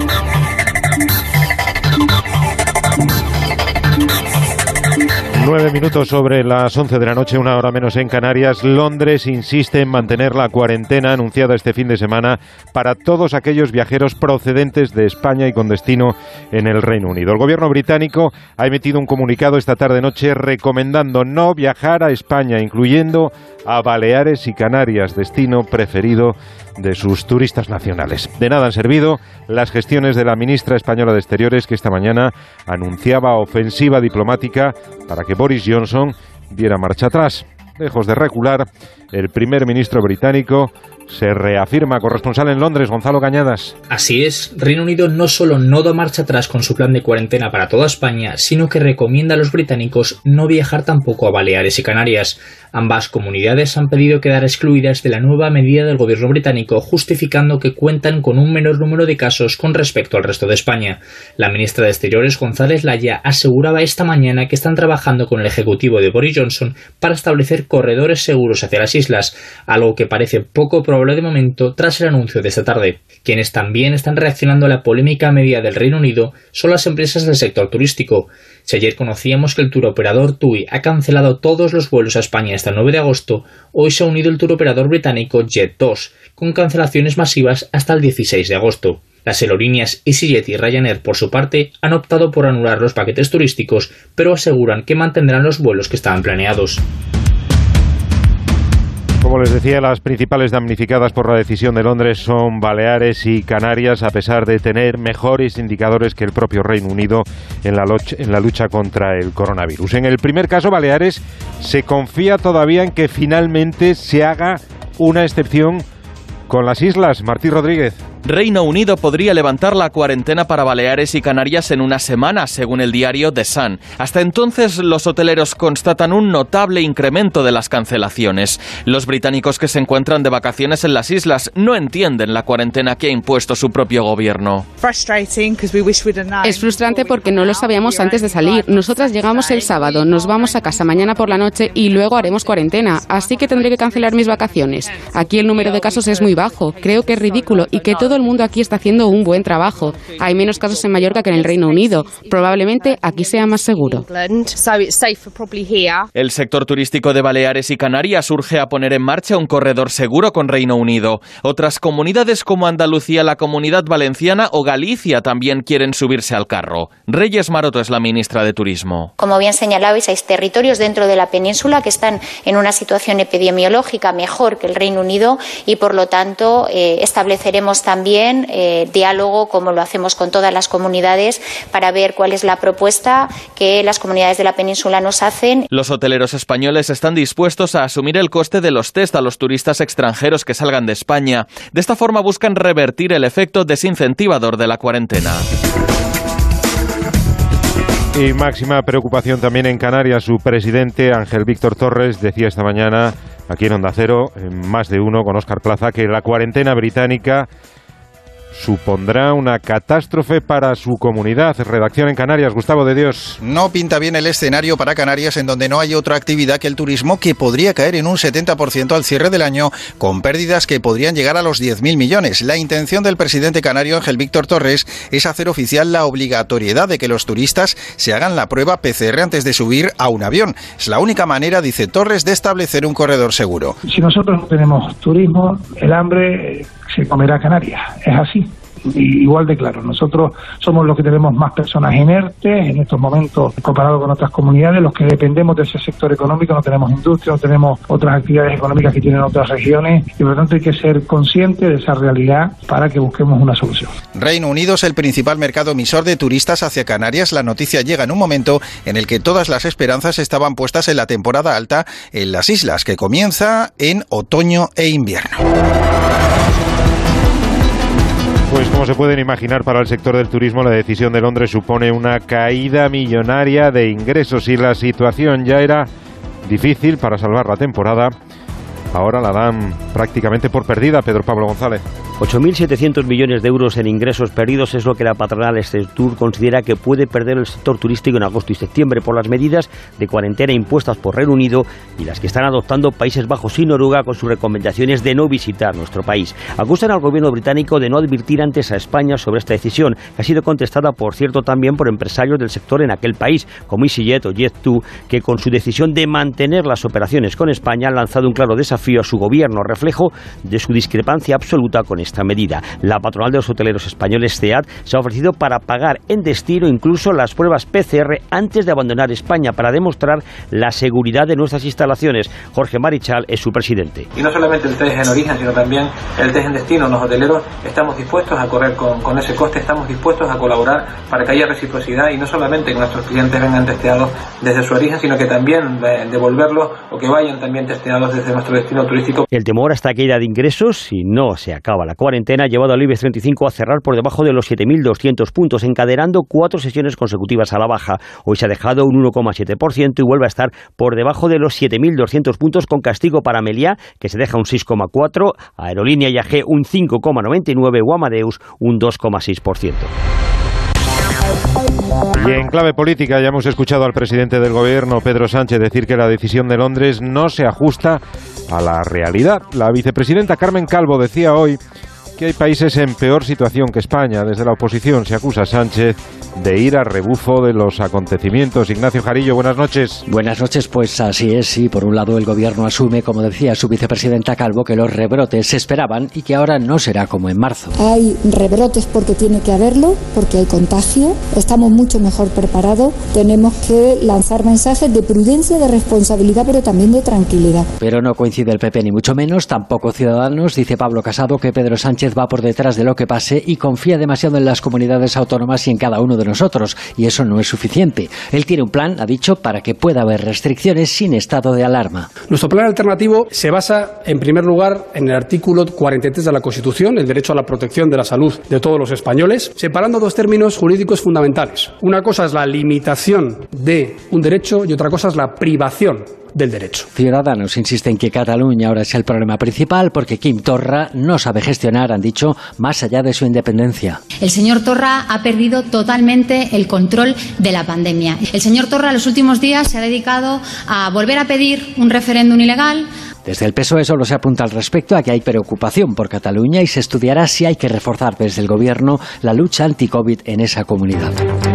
Nueve minutos sobre las 11 de la noche, 1 hora menos en Canarias. Londres insiste en mantener la cuarentena anunciada este fin de semana para todos aquellos viajeros procedentes de España y con destino en el Reino Unido. El gobierno británico ha emitido un comunicado esta tarde-noche recomendando no viajar a España, incluyendo a Baleares y Canarias, destino preferido de sus turistas nacionales. De nada han servido las gestiones de la ministra española de Exteriores, que esta mañana anunciaba ofensiva diplomática para que Boris Johnson diera marcha atrás. Lejos de recular, el primer ministro británico se reafirma. Corresponsal en Londres, Gonzalo Cañadas. Así es, Reino Unido no solo no da marcha atrás con su plan de cuarentena para toda España, sino que recomienda a los británicos no viajar tampoco a Baleares y Canarias. Ambas comunidades han pedido quedar excluidas de la nueva medida del gobierno británico, justificando que cuentan con un menor número de casos con respecto al resto de España. La ministra de Exteriores, González Laya, aseguraba esta mañana que están trabajando con el ejecutivo de Boris Johnson para establecer corredores seguros hacia las islas, algo que parece poco probable de momento tras el anuncio de esta tarde. Quienes también están reaccionando a la polémica medida del Reino Unido son las empresas del sector turístico. Si ayer conocíamos que el turoperador TUI ha cancelado todos los vuelos a España hasta el 9 de agosto, hoy se ha unido el turoperador británico Jet2, con cancelaciones masivas hasta el 16 de agosto. Las aerolíneas EasyJet y Ryanair, por su parte, han optado por anular los paquetes turísticos, pero aseguran que mantendrán los vuelos que estaban planeados. Como les decía, las principales damnificadas por la decisión de Londres son Baleares y Canarias, a pesar de tener mejores indicadores que el propio Reino Unido en la lucha contra el coronavirus. En el primer caso, Baleares se confía todavía en que finalmente se haga una excepción con las islas. Martí Rodríguez. Reino Unido podría levantar la cuarentena para Baleares y Canarias en una semana, según el diario The Sun. Hasta entonces, los hoteleros constatan un notable incremento de las cancelaciones. Los británicos que se encuentran de vacaciones en las islas no entienden la cuarentena que ha impuesto su propio gobierno. Es frustrante porque no lo sabíamos antes de salir. Nosotras llegamos el sábado, nos vamos a casa mañana por la noche y luego haremos cuarentena, así que tendré que cancelar mis vacaciones. Aquí el número de casos es muy bajo, creo que es ridículo y que todo el mundo aquí está haciendo un buen trabajo. Hay menos casos en Mallorca que en el Reino Unido. Probablemente aquí sea más seguro. El sector turístico de Baleares y Canarias urge a poner en marcha un corredor seguro con Reino Unido. Otras comunidades como Andalucía, la Comunidad Valenciana o Galicia también quieren subirse al carro. Reyes Maroto es la ministra de Turismo. Como bien señalabais, hay territorios dentro de la península que están en una situación epidemiológica mejor que el Reino Unido y, por lo tanto, estableceremos también diálogo, como lo hacemos con todas las comunidades, para ver cuál es la propuesta que las comunidades de la península nos hacen. Los hoteleros españoles están dispuestos a asumir el coste de los test a los turistas extranjeros que salgan de España. De esta forma buscan revertir el efecto desincentivador de la cuarentena. Y máxima preocupación también en Canarias. Su presidente, Ángel Víctor Torres, decía esta mañana aquí en Onda Cero, en Más de Uno con Óscar Plaza, que la cuarentena británica supondrá una catástrofe para su comunidad. Redacción en Canarias, Gustavo de Dios. No pinta bien el escenario para Canarias, en donde no hay otra actividad que el turismo, que podría caer en un 70% al cierre del año, con pérdidas que podrían llegar a los 10.000 millones. La intención del presidente canario, Ángel Víctor Torres, es hacer oficial la obligatoriedad de que los turistas se hagan la prueba PCR antes de subir a un avión. Es la única manera, dice Torres, de establecer un corredor seguro. Si nosotros no tenemos turismo, el hambre se comerá Canarias. Es así. igual de claro. Nosotros somos los que tenemos más personas inertes en estos momentos comparado con otras comunidades, los que dependemos de ese sector económico, no tenemos industria, no tenemos otras actividades económicas que tienen otras regiones y por lo tanto hay que ser conscientes de esa realidad para que busquemos una solución. Reino Unido es el principal mercado emisor de turistas hacia Canarias. La noticia llega en un momento en el que todas las esperanzas estaban puestas en la temporada alta en las islas, que comienza en otoño e invierno. Pues como se pueden imaginar, para el sector del turismo la decisión de Londres supone una caída millonaria de ingresos y la situación ya era difícil para salvar la temporada. Ahora la dan prácticamente por perdida, Pedro Pablo González. 8.700 millones de euros en ingresos perdidos es lo que la patronal Tour considera que puede perder el sector turístico en agosto y septiembre por las medidas de cuarentena impuestas por Reino Unido y las que están adoptando Países Bajos y Noruega con sus recomendaciones de no visitar nuestro país. Acusan al gobierno británico de no advertir antes a España sobre esta decisión, que ha sido contestada, por cierto, también por empresarios del sector en aquel país, como EasyJet o Jet2, que con su decisión de mantener las operaciones con España han lanzado un claro desafío a su gobierno, reflejo de su discrepancia absoluta con esta medida. La patronal de los hoteleros españoles, CEAT, se ha ofrecido para pagar en destino incluso las pruebas PCR antes de abandonar España para demostrar la seguridad de nuestras instalaciones. Jorge Marichal es su presidente. Y no solamente el test en origen, sino también el test en destino. Los hoteleros estamos dispuestos a correr con ese coste, estamos dispuestos a colaborar para que haya reciprocidad y no solamente que nuestros clientes vengan testeados desde su origen, sino que también devolverlos o que vayan también testeados desde nuestro destino turístico. El temor a esta caída de ingresos, si no se acaba la cuarentena, ha llevado al IBEX 35 a cerrar por debajo de los 7.200 puntos, encadenando 4 sesiones consecutivas a la baja. Hoy se ha dejado un 1,7% y vuelve a estar por debajo de los 7.200 puntos, con castigo para Meliá, que se deja un 6,4%, Aerolínea y AG un 5,99% o Amadeus un 2,6%. Y en clave política ya hemos escuchado al presidente del gobierno, Pedro Sánchez, decir que la decisión de Londres no se ajusta a la realidad. La vicepresidenta Carmen Calvo decía hoy que hay países en peor situación que España. Desde la oposición se acusa a Sánchez de ir a rebufo de los acontecimientos. Ignacio Jarillo, buenas noches. Buenas noches, pues así es, sí. Por un lado, el gobierno asume, como decía su vicepresidenta Calvo, que los rebrotes se esperaban y que ahora no será como en marzo. Hay rebrotes porque tiene que haberlo, porque hay contagio. Estamos mucho mejor preparados. Tenemos que lanzar mensajes de prudencia, de responsabilidad, pero también de tranquilidad. Pero no coincide el PP ni mucho menos, tampoco Ciudadanos. Dice Pablo Casado que Pedro Sánchez va por detrás de lo que pase y confía demasiado en las comunidades autónomas y en cada uno de nosotros, y eso no es suficiente. Él tiene un plan, ha dicho, para que pueda haber restricciones sin estado de alarma. Nuestro plan alternativo se basa, en primer lugar, en el artículo 43 de la Constitución, el derecho a la protección de la salud de todos los españoles, separando dos términos jurídicos fundamentales. Una cosa es la limitación de un derecho y otra cosa es la privación del derecho. Ciudadanos insisten que Cataluña ahora es el problema principal porque Quim Torra no sabe gestionar, han dicho, más allá de su independencia. El señor Torra ha perdido totalmente el control de la pandemia. El señor Torra en los últimos días se ha dedicado a volver a pedir un referéndum ilegal. Desde el PSOE solo se apunta al respecto a que hay preocupación por Cataluña y se estudiará si hay que reforzar desde el gobierno la lucha anti-COVID en esa comunidad.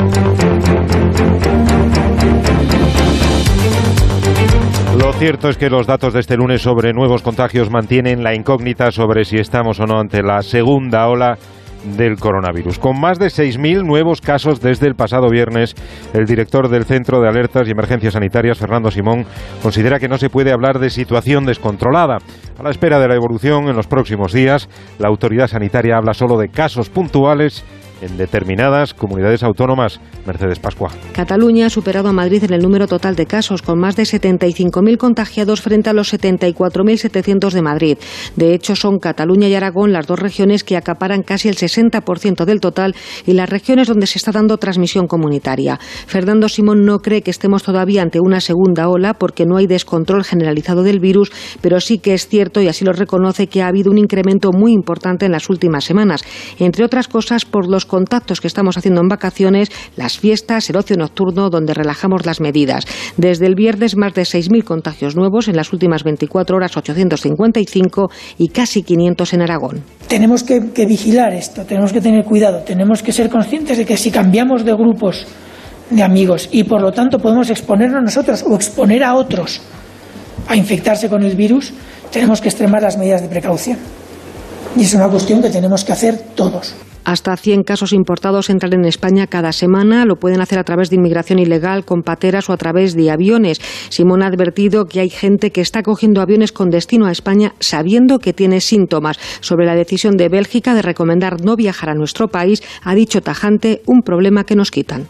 Lo cierto es que los datos de este lunes sobre nuevos contagios mantienen la incógnita sobre si estamos o no ante la segunda ola del coronavirus. Con más de 6.000 nuevos casos desde el pasado viernes, el director del Centro de Alertas y Emergencias Sanitarias, Fernando Simón, considera que no se puede hablar de situación descontrolada. A la espera de la evolución en los próximos días, la autoridad sanitaria habla solo de casos puntuales en determinadas comunidades autónomas. Mercedes Pascua. Cataluña ha superado a Madrid en el número total de casos, con más de 75.000 contagiados frente a los 74.700 de Madrid. De hecho, son Cataluña y Aragón las dos regiones que acaparan casi el 60% del total y las regiones donde se está dando transmisión comunitaria. Fernando Simón no cree que estemos todavía ante una segunda ola porque no hay descontrol generalizado del virus, pero sí que es cierto, y así lo reconoce, que ha habido un incremento muy importante en las últimas semanas, entre otras cosas por los contactos que estamos haciendo en vacaciones, las fiestas, el ocio nocturno, donde relajamos las medidas. Desde el viernes, más de 6.000 contagios nuevos, en las últimas 24 horas 855 y casi 500 en Aragón. Tenemos que vigilar esto, tenemos que tener cuidado, tenemos que ser conscientes de que si cambiamos de grupos de amigos y por lo tanto podemos exponernos nosotros o exponer a otros a infectarse con el virus, tenemos que extremar las medidas de precaución. Y es una cuestión que tenemos que hacer todos. Hasta 100 casos importados entran en España cada semana. Lo pueden hacer a través de inmigración ilegal, con pateras o a través de aviones. Simón ha advertido que hay gente que está cogiendo aviones con destino a España sabiendo que tiene síntomas. Sobre la decisión de Bélgica de recomendar no viajar a nuestro país, ha dicho tajante: un problema que nos quitan.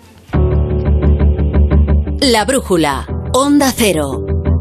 La Brújula, Onda Cero.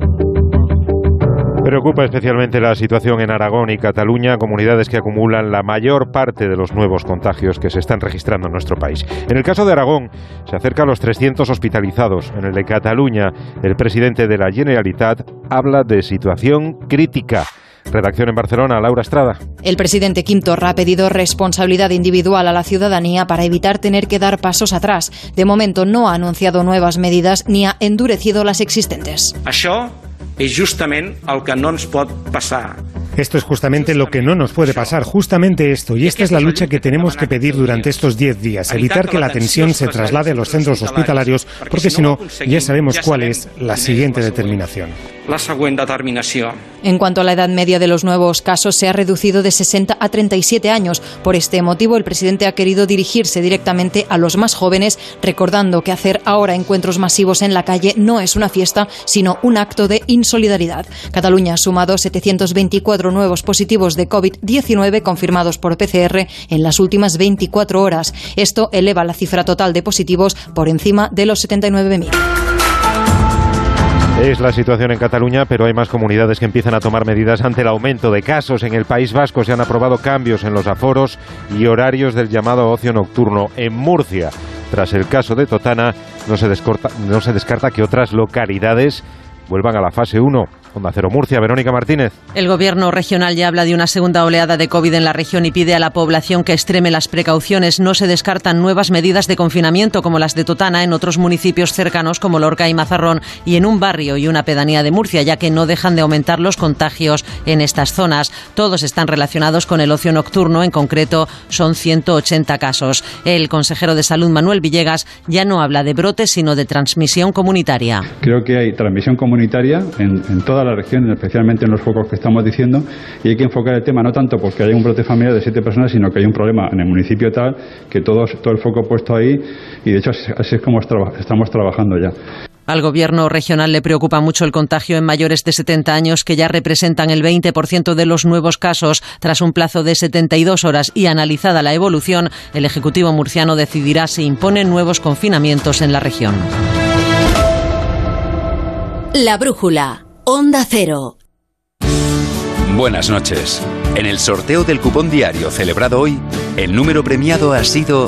Preocupa especialmente la situación en Aragón y Cataluña, comunidades que acumulan la mayor parte de los nuevos contagios que se están registrando en nuestro país. En el caso de Aragón, se acerca a los 300 hospitalizados. En el de Cataluña, el presidente de la Generalitat habla de situación crítica. Redacción en Barcelona, Laura Estrada. El presidente Quim Torra ha pedido responsabilidad individual a la ciudadanía para evitar tener que dar pasos atrás. De momento no ha anunciado nuevas medidas ni ha endurecido las existentes. Això és justament el que no ens pot passar. Esto es justamente lo que no nos puede pasar, justamente esto. Y esta es la lucha que tenemos que pedir durante estos 10 días, evitar que la tensión se traslade a los centros hospitalarios, porque si no, ya sabemos cuál es la siguiente determinación. La següent determinació. En cuanto a la edad media de los nuevos casos, se ha reducido de 60 a 37 años. Por este motivo, el presidente ha querido dirigirse directamente a los más jóvenes, recordando que hacer ahora encuentros masivos en la calle no es una fiesta, sino un acto de insolidaridad. Cataluña ha sumado 724 nuevos positivos de COVID-19 confirmados por PCR en las últimas 24 horas. Esto eleva la cifra total de positivos por encima de los 79.000. Es la situación en Cataluña, pero hay más comunidades que empiezan a tomar medidas ante el aumento de casos. En el País Vasco se han aprobado cambios en los aforos y horarios del llamado ocio nocturno. En Murcia, tras el caso de Totana, no se descarta que otras localidades vuelvan a la fase 1. Onda Cero Murcia, Verónica Martínez. El gobierno regional ya habla de una segunda oleada de COVID en la región y pide a la población que extreme las precauciones. No se descartan nuevas medidas de confinamiento como las de Totana en otros municipios cercanos como Lorca y Mazarrón y en un barrio y una pedanía de Murcia, ya que no dejan de aumentar los contagios en estas zonas. Todos están relacionados con el ocio nocturno, en concreto son 180 casos. El consejero de Salud, Manuel Villegas, ya no habla de brotes, sino de transmisión comunitaria. Creo que hay transmisión comunitaria en toda la región, especialmente en los focos que estamos diciendo, y hay que enfocar el tema no tanto porque haya un brote familiar de 7 personas, sino que hay un problema en el municipio tal, que todo el foco puesto ahí, y de hecho así es como estamos trabajando ya. Al gobierno regional le preocupa mucho el contagio en mayores de 70 años, que ya representan el 20% de los nuevos casos. Tras un plazo de 72 horas y analizada la evolución, el Ejecutivo murciano decidirá si impone nuevos confinamientos en la región. La Brújula, Onda Cero. Buenas noches. En el sorteo del cupón diario celebrado hoy, el número premiado ha sido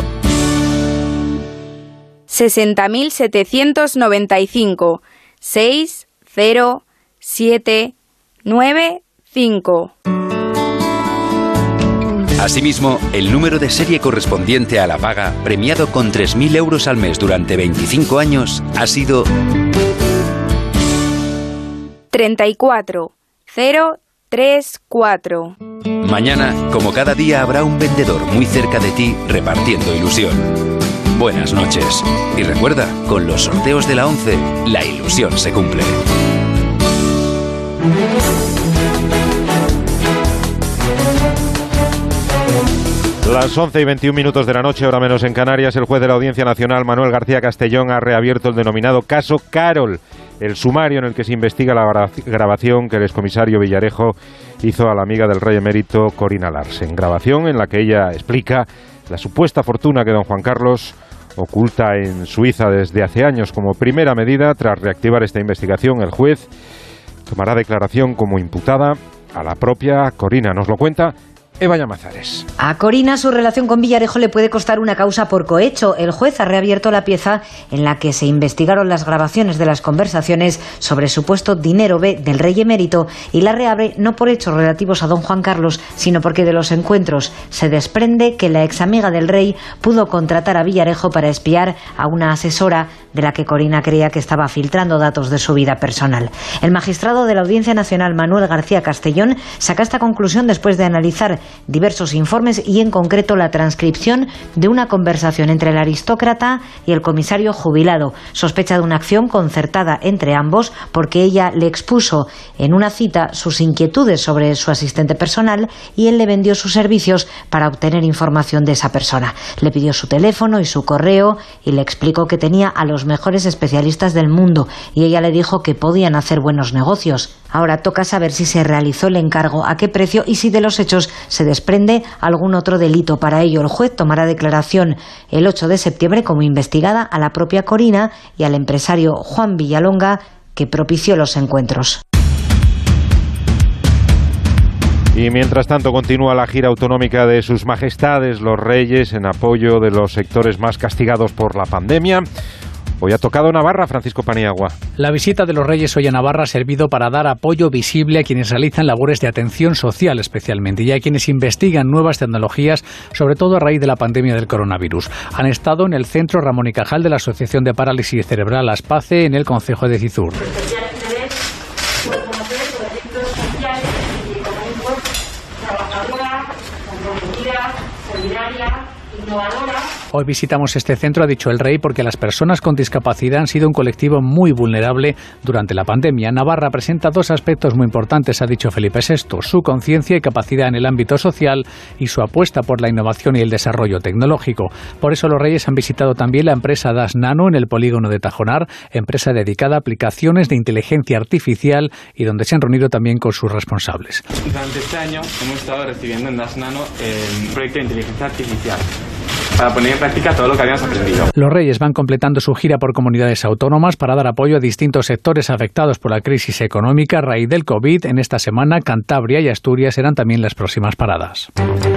60.795 60795. Asimismo, el número de serie correspondiente a la paga, premiado con 3.000 euros al mes durante 25 años, ha sido 34034. Mañana, como cada día, habrá un vendedor muy cerca de ti repartiendo ilusión. Buenas noches. Y recuerda, con los sorteos de la 11, la ilusión se cumple. Las 11:21 de la noche, hora menos en Canarias, el juez de la Audiencia Nacional, Manuel García Castellón, ha reabierto el denominado caso Carol, el sumario en el que se investiga la grabación que el excomisario Villarejo hizo a la amiga del rey emérito Corina Larsen. Grabación en la que ella explica la supuesta fortuna que don Juan Carlos oculta en Suiza desde hace años. Como primera medida, tras reactivar esta investigación, el juez tomará declaración como imputada a la propia Corina. Nos lo cuenta Eva Llamazares. A Corina su relación con Villarejo le puede costar una causa por cohecho. El juez ha reabierto la pieza en la que se investigaron las grabaciones de las conversaciones sobre supuesto dinero B del rey emérito y la reabre no por hechos relativos a don Juan Carlos, sino porque de los encuentros se desprende que la examiga del rey pudo contratar a Villarejo para espiar a una asesora de la que Corina creía que estaba filtrando datos de su vida personal. El magistrado de la Audiencia Nacional, Manuel García Castellón, saca esta conclusión después de analizar diversos informes y en concreto la transcripción de una conversación entre el aristócrata y el comisario jubilado. Sospecha de una acción concertada entre ambos porque ella le expuso en una cita sus inquietudes sobre su asistente personal y él le vendió sus servicios para obtener información de esa persona. Le pidió su teléfono y su correo y le explicó que tenía a los mejores especialistas del mundo y ella le dijo que podían hacer buenos negocios. Ahora toca saber si se realizó el encargo, a qué precio y si de los hechos se desprende algún otro delito. Para ello, el juez tomará declaración el 8 de septiembre como investigada a la propia Corina y al empresario Juan Villalonga, que propició los encuentros. Y mientras tanto continúa la gira autonómica de sus majestades los reyes en apoyo de los sectores más castigados por la pandemia. Hoy ha tocado Navarra, Francisco Paniagua. La visita de los Reyes hoy a Navarra ha servido para dar apoyo visible a quienes realizan labores de atención social especialmente y a quienes investigan nuevas tecnologías, sobre todo a raíz de la pandemia del coronavirus. Han estado en el Centro Ramón y Cajal de la Asociación de Parálisis Cerebral Aspace en el concejo de Cizur. Hoy visitamos este centro, ha dicho el rey, porque las personas con discapacidad han sido un colectivo muy vulnerable durante la pandemia. Navarra presenta dos aspectos muy importantes, ha dicho Felipe VI, su conciencia y capacidad en el ámbito social y su apuesta por la innovación y el desarrollo tecnológico. Por eso los reyes han visitado también la empresa Das Nano en el polígono de Tajonar, empresa dedicada a aplicaciones de inteligencia artificial y donde se han reunido también con sus responsables. Durante este año hemos estado recibiendo en Das Nano el proyecto de inteligencia artificial para poner en práctica todo lo que habíamos aprendido. Los reyes van completando su gira por comunidades autónomas para dar apoyo a distintos sectores afectados por la crisis económica a raíz del COVID. En esta semana, Cantabria y Asturias serán también las próximas paradas.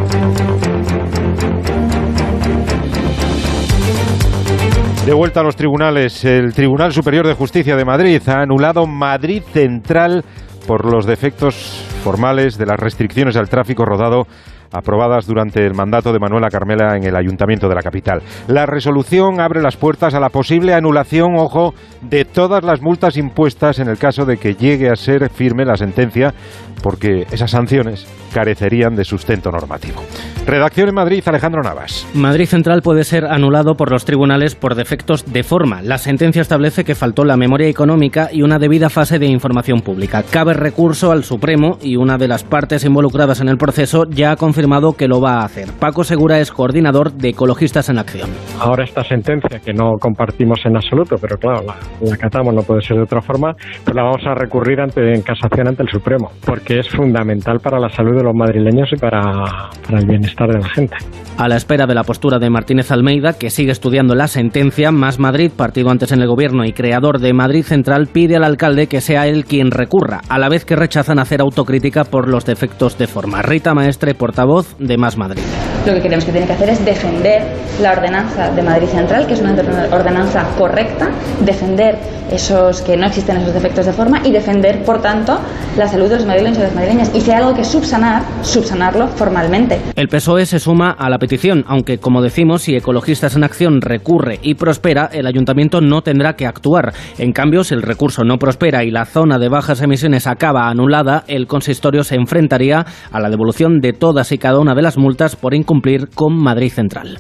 De vuelta a los tribunales, el Tribunal Superior de Justicia de Madrid ha anulado Madrid Central por los defectos formales de las restricciones al tráfico rodado aprobadas durante el mandato de Manuela Carmela en el Ayuntamiento de la capital. La resolución abre las puertas a la posible anulación, ojo, de todas las multas impuestas en el caso de que llegue a ser firme la sentencia, porque esas sanciones carecerían de sustento normativo. Redacción en Madrid, Alejandro Navas. Madrid Central puede ser anulado por los tribunales por defectos de forma. La sentencia establece que faltó la memoria económica y una debida fase de información pública. Cabe recurso al Supremo y una de las partes involucradas en el proceso ya ha confirmado que lo va a hacer. Paco Segura es coordinador de Ecologistas en Acción. Ahora esta sentencia, que no compartimos en absoluto, pero claro, la acatamos, no puede ser de otra forma, pues la vamos a recurrir en casación ante el Supremo, porque es fundamental para la salud de los madrileños y para el bienestar de la gente. A la espera de la postura de Martínez Almeida, que sigue estudiando la sentencia, Más Madrid, partido antes en el gobierno y creador de Madrid Central, pide al alcalde que sea él quien recurra, a la vez que rechazan hacer autocrítica por los defectos de forma. Rita Maestre, portavoz de Más Madrid. Lo que creemos que tiene que hacer es defender la ordenanza de Madrid Central, que es una ordenanza correcta, defender que no existen esos defectos de forma y defender, por tanto, la salud de los madrileños y de las madrileñas. Y si hay algo que subsanarlo formalmente. El PSOE se suma a la petición, aunque, como decimos, si Ecologistas en Acción recurre y prospera, el ayuntamiento no tendrá que actuar. En cambio, si el recurso no prospera y la zona de bajas emisiones acaba anulada, el consistorio se enfrentaría a la devolución de todas y cada una de las multas por incumplir con Madrid Central.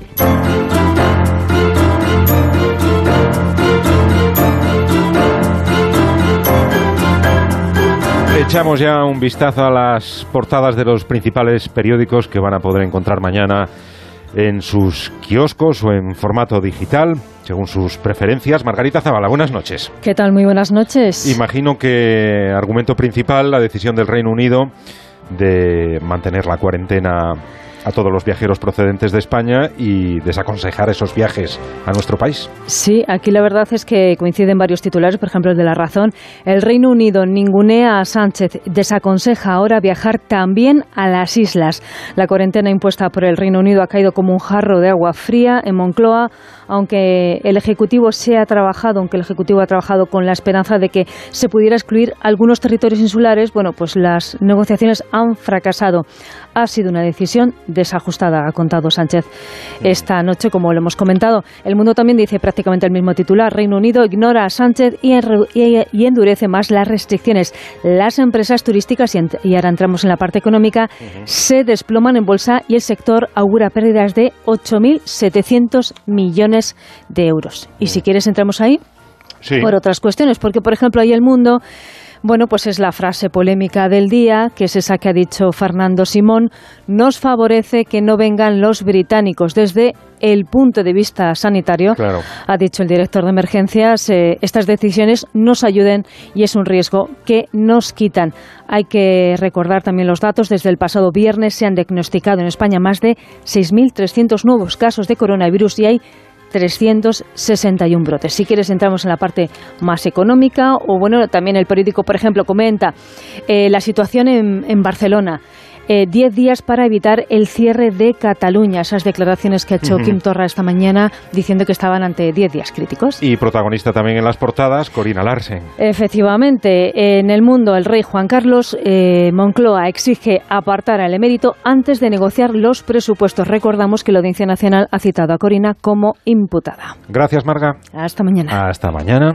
Echamos ya un vistazo a las portadas de los principales periódicos que van a poder encontrar mañana en sus kioscos o en formato digital, según sus preferencias. Margarita Zavala, buenas noches. ¿Qué tal? Muy buenas noches. Imagino que argumento principal, la decisión del Reino Unido de mantener la cuarentena a todos los viajeros procedentes de España y desaconsejar esos viajes a nuestro país. Sí, aquí la verdad es que coinciden varios titulares, por ejemplo el de La Razón. El Reino Unido ningunea a Sánchez, desaconseja ahora viajar también a las islas. La cuarentena impuesta por el Reino Unido ha caído como un jarro de agua fría. En Moncloa aunque el Ejecutivo ha trabajado con la esperanza de que se pudiera excluir algunos territorios insulares, bueno, pues las negociaciones han fracasado. Ha sido una decisión desajustada, ha contado Sánchez esta noche, como lo hemos comentado. El Mundo también dice prácticamente el mismo titular: Reino Unido ignora a Sánchez y endurece más las restricciones. Las empresas turísticas, y ahora entramos en la parte económica, se desploman en bolsa y el sector augura pérdidas de 8.700 millones de euros. Y si quieres entramos ahí por otras cuestiones, porque por ejemplo ahí El Mundo, bueno, pues es la frase polémica del día, que es esa que ha dicho Fernando Simón: nos favorece que no vengan los británicos. Desde el punto de vista sanitario, ha dicho el director de emergencias, estas decisiones nos ayuden y es un riesgo que nos quitan. Hay que recordar también los datos. Desde el pasado viernes se han diagnosticado en España más de 6.300 nuevos casos de coronavirus y hay 361 brotes. Si quieres entramos en la parte más económica, o bueno, también el periódico, por ejemplo, comenta la situación en Barcelona. 10 días para evitar el cierre de Cataluña. Esas declaraciones que ha hecho Quim Torra esta mañana diciendo que estaban ante 10 días críticos. Y protagonista también en las portadas, Corina Larsen. Efectivamente, en El Mundo, el rey Juan Carlos, Moncloa exige apartar al emérito antes de negociar los presupuestos. Recordamos que la Audiencia Nacional ha citado a Corina como imputada. Gracias, Marga. Hasta mañana. Hasta mañana.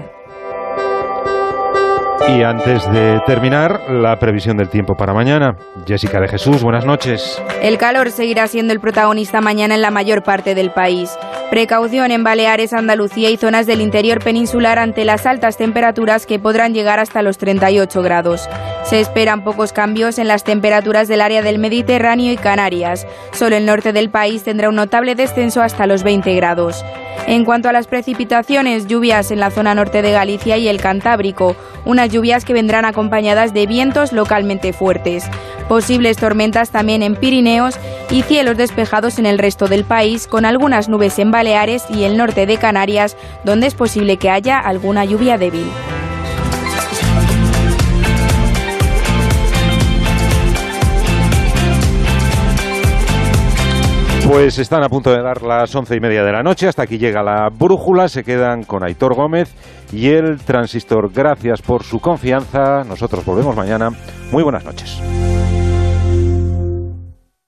Y antes de terminar, la previsión del tiempo para mañana. Jessica de Jesús, buenas noches. El calor seguirá siendo el protagonista mañana en la mayor parte del país. Precaución en Baleares, Andalucía y zonas del interior peninsular ante las altas temperaturas que podrán llegar hasta los 38 grados. Se esperan pocos cambios en las temperaturas del área del Mediterráneo y Canarias. Solo el norte del país tendrá un notable descenso hasta los 20 grados. En cuanto a las precipitaciones, lluvias en la zona norte de Galicia y el Cantábrico, unas lluvias que vendrán acompañadas de vientos localmente fuertes. Posibles tormentas también en Pirineos y cielos despejados en el resto del país, con algunas nubes en Baleares y el norte de Canarias, donde es posible que haya alguna lluvia débil. Pues están a punto de dar las 11:30 de la noche. Hasta aquí llega la brújula. Se quedan con Aitor Gómez y el Transistor. Gracias por su confianza. Nosotros volvemos mañana. Muy buenas noches.